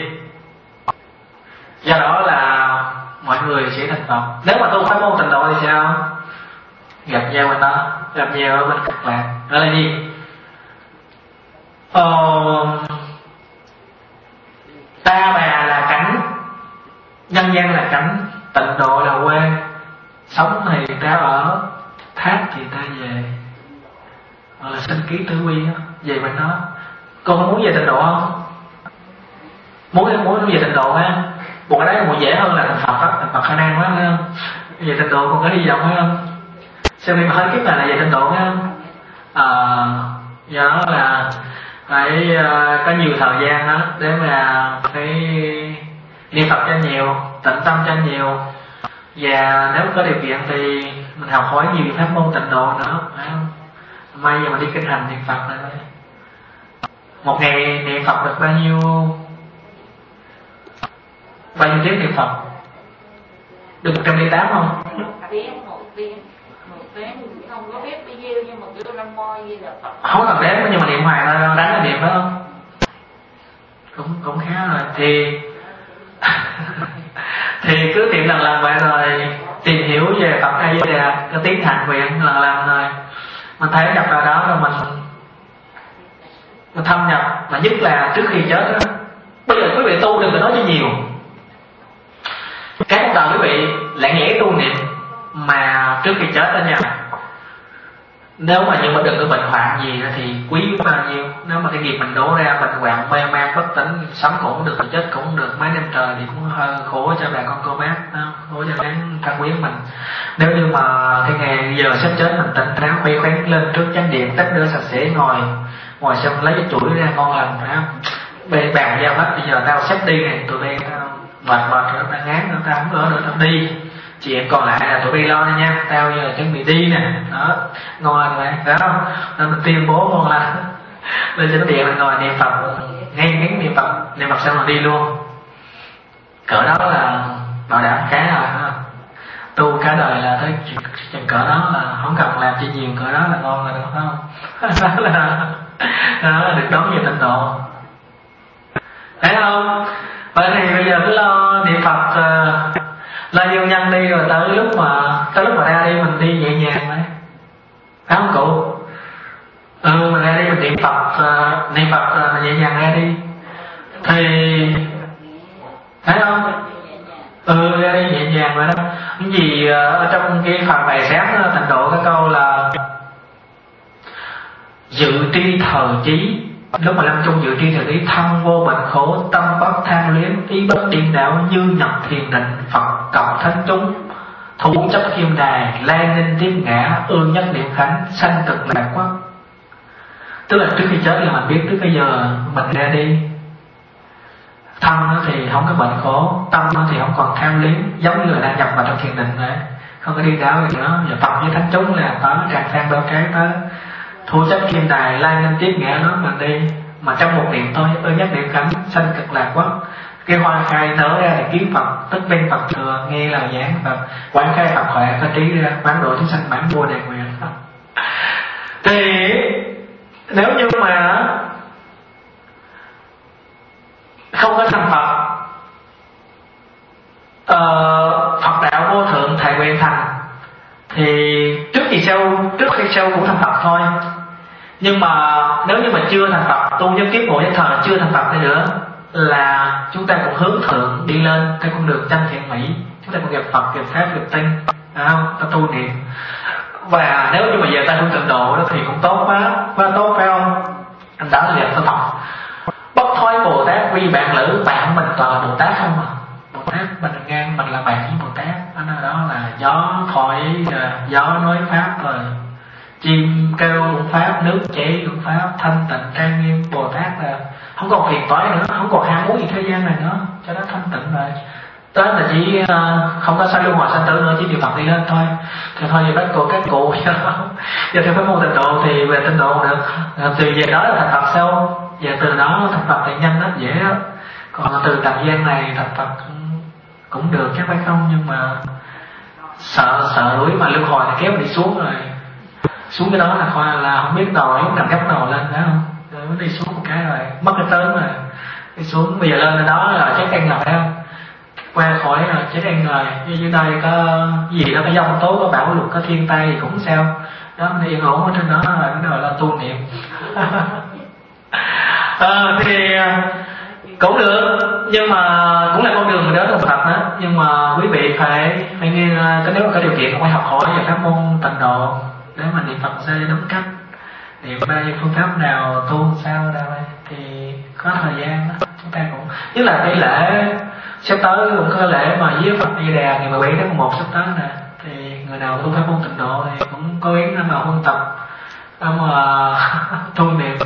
do đó là mọi người sẽ thành Phật. Nếu mà tu pháp môn tịnh độ thì sao? Gặp nhau bên đó, gặp nhau ở bên Cực Lạc, đó là gì? Ờ, ta bà là cảnh, nhân gian là cảnh, tịnh độ là quê, sống thì ta ở, thác thì ta về, hoặc là sinh ký tử quy đó, về bên đó. Cô có muốn về tịnh độ không? Muốn muốn về tịnh độ á, buộc cái đấy còn dễ hơn là thành Phật á, thành Phật khả năng quá phải không? Về tịnh độ còn có hy vọng phải không? Sau khi mà hết kiếp này là về tịnh độ phải không? À, do đó là phải uh, có nhiều thời gian đó để mà phải niệm Phật cho nhiều, tịnh tâm cho nhiều, và nếu có điều kiện thì mình học hỏi nhiều pháp môn tịnh độ nữa, phải không? May giờ mình đi kinh hành niệm Phật này, một ngày niệm Phật được bao nhiêu bao nhiêu tiếng niệm Phật? Được một trăm lẻ tám không? Tiếng một tiếng một tiếng không có biết bao nhiêu, nhưng mà cứ Nam Mô Di Đà Phật không cần đếm, nhưng mà niệm hoài là đánh là niệm phải không? Cũng cũng khá rồi. Thì thì cứ niệm lần lần vậy rồi tìm hiểu về Phật A Di Đà, cái tiếng hành nguyện lần lần rồi mình thấy nhập vào đó rồi mình mình thâm nhập, mà nhất là trước khi chết đó. Bây giờ quý vị tu đừng có nói cho nhiều, cái cuộc đời quý vị lặng lẽ tu niệm mà trước khi chết đó nha. Nếu mà nhưng mà đừng có bệnh hoạn gì thì quý bao nhiêu. Nếu mà cái nghiệp mình đổ ra bệnh hoạn mê man bất tỉnh, sống cũng không được, chết cũng không được, mấy năm trời thì cũng hơi khổ cho bà con cô bác, khổ cho đáng thân quyến mình. Nếu như mà cái ngày giờ sắp chết mình tỉnh táo khuây khoắn lên trước chánh điện, tách rửa sạch sẽ, ngồi ngồi xong lấy cái chuỗi ra ngon lành, phải không? Bê bàn giao hết, bây giờ tao sắp đi này, tụi bay tao mệt mệt rồi, tao ngán nữa, tao không ở nữa, tao đi. Chuyện còn lại là tụi bay lo nha, tao giờ chuẩn bị đi nè, đó, ngon lành vậy, phải không? Nên mình tuyên bố ngon lành, lên trên điện mình ngồi niệm Phật, ngay ngắn niệm Phật, niệm Phật xong rồi đi luôn. Cỡ đó là bảo đảm cái rồi, phải không? Tu cả đời là tới chừng cỡ đó là không cần làm chi nhiều, cỡ đó là ngon rồi, được không? Đó là đó là được đón về tịnh độ, thấy không? Vậy thì bây giờ cứ lo niệm Phật, uh, lo vô nhân đi, rồi tới lúc mà tới lúc mà ra đi mình đi nhẹ nhàng đấy, phải không cụ? Ừ, mình ra đi mình niệm Phật, uh, niệm Phật uh, nhẹ nhàng ra đi, thì thấy không? Ừ, ra đi nhẹ nhàng vậy đó. Cái gì uh, ở trong cái phần bài sáng tịnh độ cái câu là dự tri thời trí, lúc mà lâm chung dự tri thời trí, thân vô bệnh khổ, tâm bất tham luyến, ý bất điên đảo, như nhập thiền định, Phật cộng thánh chúng, thủ chấp kim đài, lai ninh tiếp ngã, ương nhất niệm khánh, sanh cực lạc quốc. Tức là trước khi chết là mình biết trước bây giờ mình ra đi, thân thì không có bệnh khổ, tâm thì không còn tham luyến, giống như là đang nhập vào trong thiền định vậy, không có điên đảo gì nữa. Giờ Phật với thánh chúng là tới tràn phan bao cái tới thu chấp kim đài, lai ninh tiếp ngã nó mình đi, mà trong một niệm thôi, ư nhất niệm khánh, sanh cực lạc quốc. Cái hoa khai nở ra là kiến Phật, tức bên Phật thừa, nghe lời giảng Phật, quán khai Phật huệ, có trí ra, quán độ chúng sanh bản vô đề nguyện. Thì nếu như mà không có thành Phật, uh, Phật đạo vô thượng thầy nguyện thành, thì trước khi sau trước khi sau cũng thành Phật thôi. Nhưng mà nếu như mà chưa thành Phật, tu nhất kiếp ngộ nhất thời chưa thành Phật nữa, là chúng ta cũng hướng thượng đi lên theo con đường chân thiện mỹ. Chúng ta cũng gặp Phật, gặp Pháp, gặp Tăng, phải không? Ta tu niệm. Và nếu như mà về ta tu tịnh độ đó thì cũng tốt quá, quá tốt phải không? Anh đã là gặp Phật. Bất thối Bồ Tát vì bạn lữ, bạn mình toàn là Bồ Tát không à. Bồ Tát mình ngang, mình là bạn với Bồ Tát. Anh nói đó là gió thổi, gió nói Pháp rồi, chim kêu cũng Pháp, nước chảy cũng Pháp, thanh tịnh trang nghiêm. Bồ Tát là không còn phiền toái nữa, không còn ham muốn gì thế gian này nữa, cho nó thanh tịnh rồi. Tới là chỉ uh, không có sanh luân hồi sanh tử nữa, chỉ điều Phật đi lên thôi. Thì thôi về các cụ các cụ giờ theo cái môn tịnh độ thì về tịnh độ được. Từ về đó là thành Phật sau, và từ đó thành Phật thì nhanh lắm, dễ đó. Còn từ trần gian này thành Phật cũng được chắc phải không, nhưng mà sợ sợ đuổi mà luân hồi thì kéo đi xuống rồi, xuống cái đó là khoa là không biết đầu yếu nằm gấp đầu lên phải không, rồi mới đi xuống một cái rồi mất cái tớn rồi đi xuống. Bây giờ lên ở đó là chết ăn rồi phải không, qua khỏi rồi chết ăn rồi. Như dưới đây có gì đó, có dông tố, có bão lụt, có thiên tai gì cũng sao đó, mình yên ổn ở trên đó rồi cái đó là tu niệm. À, thì cũng được, nhưng mà cũng là con đường mình đến thành Phật đó. Nhưng mà quý vị phải phải nghe cái, nếu mà có điều kiện phải học hỏi về các môn tịnh độ để mà niệm Phật sao cho đúng cách, niệm bao nhiêu phương pháp nào tu sao đâu thì có thời gian đó chúng ta cũng, nhất là cái lễ sắp tới cũng có lễ mà với Phật Di Đà ngày mười bảy tháng mười một sắp tới nè, thì người nào tu pháp môn tịnh độ thì cũng cố gắng để mà huân tập để mà tu niệm.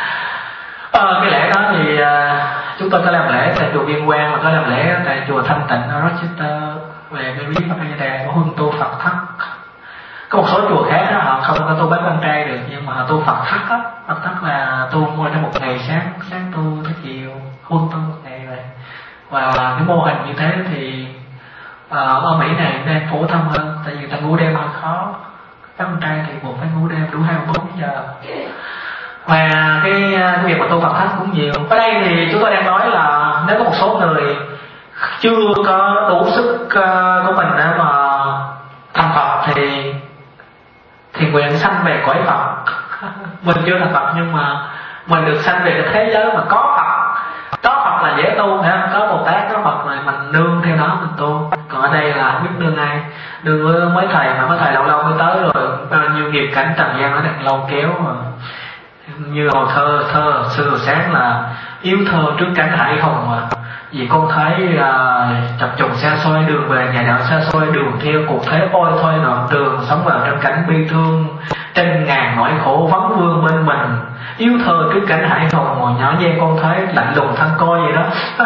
Ờ, cái lễ đó thì uh, chúng tôi có làm lễ tại chùa Viên Quang, và có làm lễ tại chùa Thanh Tịnh ở Rochester về cái viết Phật Di Đà của huân tu Phật thất. Có một số chùa khác đó, họ không có tu bát quan trai được, nhưng mà họ tu Phật thất á. Phật thất là tu mỗi trong một ngày, sáng sáng tu tới chiều, huân tu một ngày rồi. Và cái mô hình như thế thì uh, ở Mỹ này đang phổ thông hơn, tại vì ta ngủ đêm hơi khó. Bát quan trai thì buộc phải ngủ đêm đủ hai mươi bốn giờ. Và cái, cái việc mà tu Phật thất cũng nhiều. Ở đây thì chúng tôi đang nói là nếu có một số người chưa có đủ sức uh, của mình để mà thành Phật thì thì nguyện sanh về cõi Phật. Mình chưa thành Phật nhưng mà mình được sanh về cái thế giới mà có Phật. Có Phật là dễ tu, phải không? Có Bồ Tát, có Phật rồi mình nương theo đó mình tu. Còn ở đây là không biết nương ai, nương mấy thầy mà mấy thầy lâu lâu mới tới rồi bao nhiêu nghiệp cảnh trần gian nó đang lâu kéo mà. Như hồi thơ thơ xưa sáng là yếu thơ trước cánh hải hùng mà, vì con thấy uh, chập trùng xa xôi, đường về nhà đạo xa xôi, đường theo cuộc thế ôi thôi đoạn đường, sống vào trong cảnh bi thương trên ngàn nỗi khổ vắng vương bên mình. Yếu thơ trước cánh hải hùng ngồi nhỏ nhen con thấy lạnh lùng thân coi vậy đó.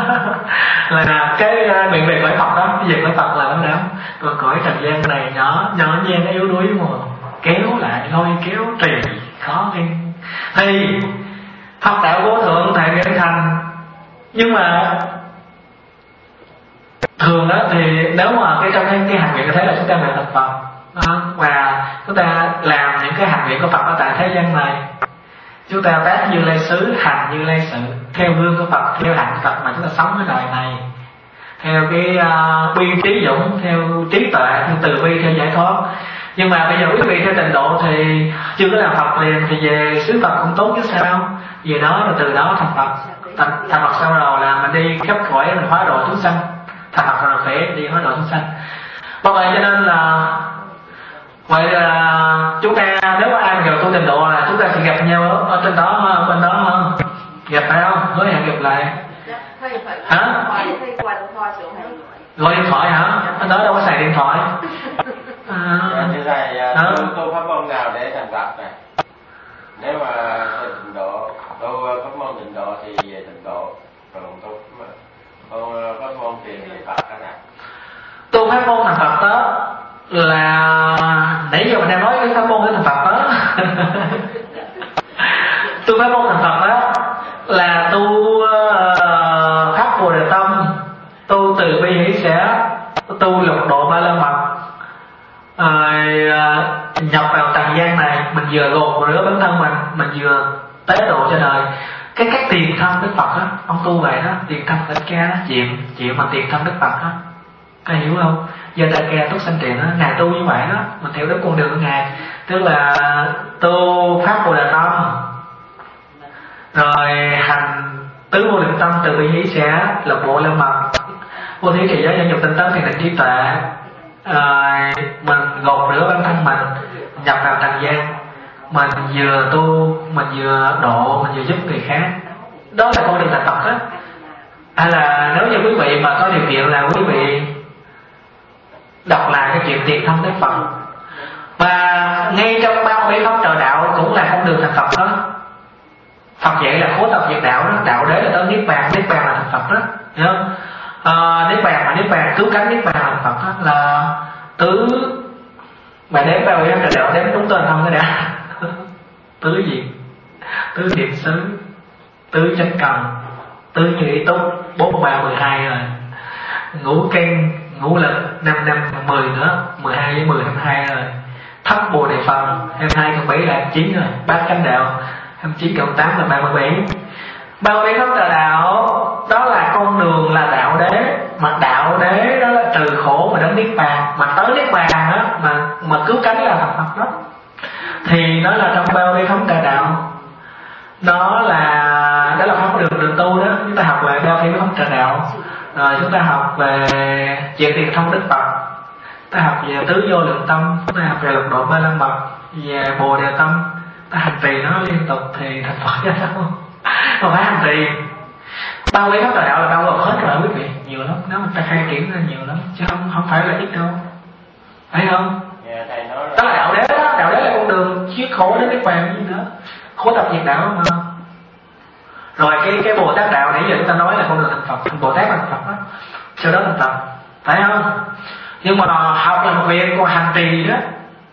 Là cái uh, nguyện về cõi Phật đó, về cõi Phật là nó đó. Còn cõi trần gian này nhỏ nhỏ nhen yếu đuối mà kéo lại lôi kéo trì khó khăn. Thì Phật đạo vô thượng thệ nhân thành, nhưng mà thường đó thì nếu mà cái trong cái, cái hành nguyện như thế là chúng ta về thành Phật đó, và chúng ta làm những cái hành nguyện của Phật ở tại thế gian này, chúng ta tác Như Lai xứ, hành Như Lai sự, theo gương của Phật, theo hạnh Phật mà chúng ta sống cái đời này, theo cái uh, bi trí dũng, theo trí tuệ, theo từ bi, theo giải thoát. Nhưng mà bây giờ quý vị theo tịnh độ thì chưa có làm Phật liền thì về xứ Phật cũng tốt chứ sao, về đó rồi từ đó thành Phật. Thành, thành Phật sau rồi là mình đi khắp cõi mình hóa độ chúng sanh, thành Phật rồi phải đi hóa độ chúng sanh. Bởi vậy cho nên là vậy là chúng ta nếu có ai mà gặp tu tịnh độ là chúng ta sẽ gặp nhau ở, ở trên đó, ở bên đó không? Gặp phải không? Hứa hẹn gặp lại. Hả? Gọi điện thoại hả? Ở đó đâu có xài điện thoại. À, dạ, như thầy tu, tu pháp môn nào để thành Phật này? Nếu mà tịnh độ, tu pháp môn tịnh độ thì về tịnh độ, còn tu tu pháp môn thì về Phật cái nào? Tu pháp môn thành Phật đó là nãy giờ mình đang nói cái pháp môn để thành Phật đó. Tu pháp môn thành Phật đó là tu uh, pháp Bồ Đề tâm, tu từ bi hỷ xả, tu lục độ ba la mật. À, nhập vào trần gian này mình vừa gột rửa bản thân mình, mình vừa tế độ cho đời. Cái cách tiền thân Đức Phật á, ông tu vậy đó, tiền thân Thích Ca đó, chuyện chuyện mà tiền thân Đức Phật á, các hiểu không? Giờ đại ca túc sanh tiền đó, ngài tu như vậy đó, mình theo đúng con đường của ngài, tức là tu pháp Bồ Đề tâm, rồi hành tứ vô lượng tâm, từ bi hỷ xả, lục bộ lâm mật, vô thí trì giới, nhẫn nhục tinh tấn, thiền định trí tuệ. À, mình gột rửa bản thân mình, nhập vào trần gian, mình vừa tu, mình vừa độ, mình vừa giúp người khác. Đó là con đường thành Phật đó. Hay là nếu như quý vị mà có điều kiện là quý vị đọc lại cái chuyện tiền thông Đức Phật, và ngay trong bao bế pháp trợ đạo cũng là con đường thành Phật đó. Phật dạy là khối tập diệt đạo đó, đạo đế là tới niết bàn, niết bàn là thành Phật đó, hiểu không? À, niết bàn mà niết bàn cứu cánh, niết bàn là thành Phật đó, là tứ mà đếm bao bế pháp trợ đạo đếm đúng tên không cái đã. Tứ gì? Tứ niệm xứ, tứ chánh cần, tứ như ý túc, bốn ba mười hai rồi, ngũ căn ngũ lực năm năm mười nữa, mười hai với mười hai mươi hai rồi, thất bồ đề phần hai mươi hai cộng bảy là chín rồi, bát chánh đạo hai mươi chín cộng tám là ba mươi bảy. Bao bế pháp trợ đạo đó là con đường, là đạo đế, mà đạo đế đó là trừ khổ mà đến niết bàn, mà tới niết bàn đó mà mà cứu cánh là thành Phật đó. Thì đó là trong bao bế pháp trợ đạo, đó là đó là pháp đường đường tu đó. Chúng ta học về bao bế pháp trợ đạo, rồi chúng ta học về chuyện tiền thông Đức Phật, ta học về tứ vô lượng tâm, ta học về lục độ ba la mật, về bồ đề tâm, ta hành trì nó liên tục thì thành Phật ra sao? Không phải hành trì. Bao bế pháp trợ đạo là bao gồm hết rồi quý vị, nhiều lắm, nếu mà ta khai triển ra nhiều lắm, chứ không không phải là ít đâu, phải không? Yeah, thầy nói Đó là đạo đế đó, đạo đế là con đường chiết khổ đến niết bàn gì nữa, khổ tập diệt đạo mà. Rồi cái cái Bồ Tát đạo nãy giờ chúng ta nói là con đường thành Phật, thành Bồ Tát là thành Phật đó, sau đó thành Phật, phải không? Nhưng mà học là một việc, còn hành trì đó,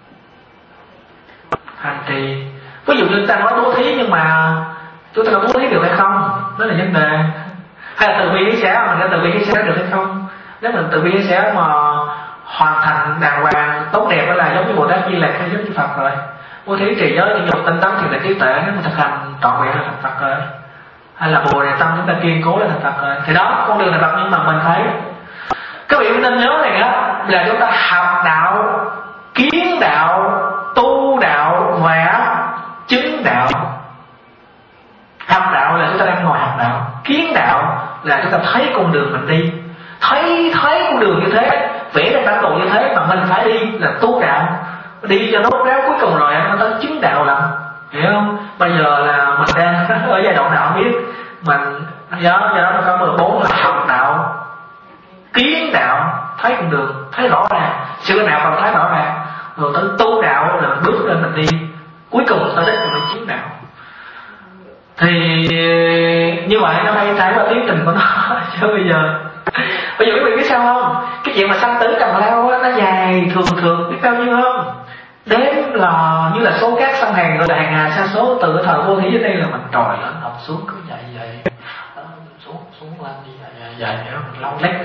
hành trì. Ví dụ như chúng ta nói bố thí nhưng mà chúng ta có bố thí được hay không, đó là vấn đề. Hay là từ bi hỷ xả, mình đã từ bi hỷ xả được hay không? Nếu mình từ bi hỷ xả mà hoàn thành đàng hoàng tốt đẹp đó là giống như Bồ Tát Di Lặc hay giống như Phật rồi. Bố thí trì giới nhẫn nhục tinh tấn thiền định trí tuệ, nếu mình thực hành trọn vẹn là thành Phật rồi. Hay là Bồ Đề tâm chúng ta kiên cố là thành Phật rồi. Thì đó con đường thành Phật, nhưng mà mình phải, các vị nên nhớ này đó, là chúng ta học đạo, kiến đạo, tu đạo và chứng đạo. Học đạo là chúng ta đang ngồi học đạo, kiến đạo là chúng ta thấy con đường mình đi, thấy thấy con đường như thế, vẽ ra bản đồ như thế mà mình phải đi là tu đạo, đi cho nốt ráo cuối cùng rồi nó tới chứng đạo lận, hiểu không? Bây giờ là mình đang ở giai đoạn nào không biết, mình do do đó nó có mười bốn là học đạo, kiến đạo, thấy con đường, thấy rõ ràng, sự nào còn thấy rõ ràng, rồi tới tu đạo là mình bước lên mình đi, cuối cùng tới đích là mình chứng đạo. Thì như vậy nó hay trải qua tiến trình của nó. Chứ bây giờ bây giờ quý vị biết sao không, cái chuyện mà sanh tử Cần Lao á, nó dài thường thường biết bao nhiêu không, đếm là như là số cát sông Hàn, rồi là hàng hà sa số, từ cái thời vô thí đến đây là mình trồi lên học xuống cứ vậy vậy, xuống xuống lên như vậy vậy vậy vậy mình lâu lét.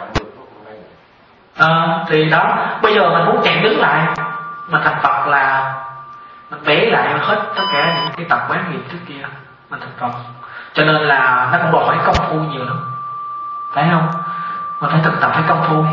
À, thì đó, bây giờ mình muốn chạy đứng lại mình thành Phật là mình vẽ lại hết tất cả những cái tập quán nghiệp trước kia, mình thành Phật. Cho nên là nó cũng đòi hỏi công phu nhiều lắm, phải không? Mình phải thực tập, phải công phu.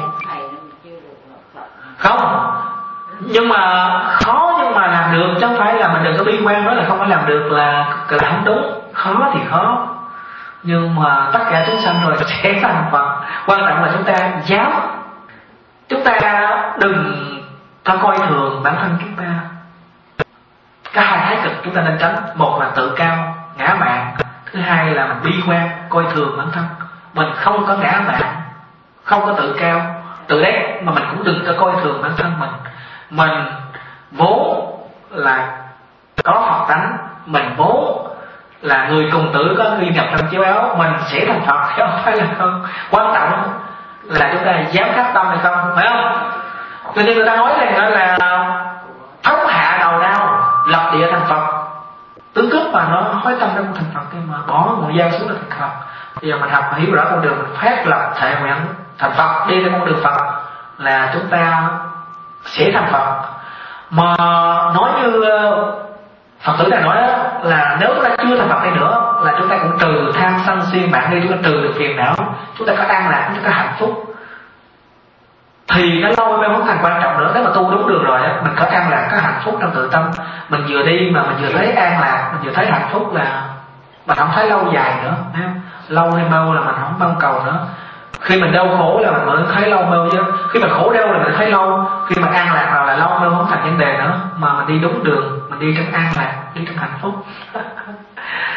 Không, nhưng mà khó, nhưng mà làm được, chứ không phải là mình đừng có bi quan nói là không phải làm được là là không đúng. Khó thì khó, nhưng mà tất cả chúng sanh rồi sẽ thành Phật. Quan trọng là chúng ta dám, chúng ta đừng có coi thường bản thân chúng ta. Cả hai thái cực chúng ta nên tránh. Một là tự cao, ngã mạn. Thứ hai là mình bi quan, coi thường bản thân. Mình không có ngã mạn, không có tự cao, tự đắc, mà mình cũng đừng có coi thường bản thân mình. Mình vốn là có Phật tánh, mình vốn là người cùng tử có ghi nhập trong chiếu áo, mình sẽ thành Phật, chứ không phải là không. Quan trọng là chúng ta dám khắc tâm hay không, phải không? Cho nên người ta nói rằng là thống hạ đầu đao, lập địa thành Phật. Tướng cướp mà nó hối tâm ra một thành Phật, nhưng mà bỏ một dao xuống là thành Phật. Bây giờ mình học hiểu rõ con đường, mình phát lập thệ nguyện thành Phật, đi theo con đường Phật là chúng ta sẽ thành Phật. Mà nói như Phật tử này nói đó, là nếu chúng ta chưa thành Phật đi nữa là chúng ta cũng trừ tham sân si mạng đi, chúng ta trừ được phiền não, chúng ta có an lạc, chúng ta có hạnh phúc, thì nó lâu mới không thành quan trọng nữa. Nếu mà tu đúng đường rồi á, mình có an lạc, có hạnh phúc trong tự tâm, mình vừa đi mà mình vừa thấy an lạc, mình vừa thấy hạnh phúc là mình không thấy lâu dài nữa, thấy không? lâu hay mau là mình không mong cầu nữa. Khi mình đau khổ là mình mới thấy lâu mau chứ. Khi mà khổ đau là mình thấy lâu. Khi mà an lạc vào là lâu mau không thành vấn đề nữa. Mà mình đi đúng đường, mình đi trong an lạc, đi trong hạnh phúc.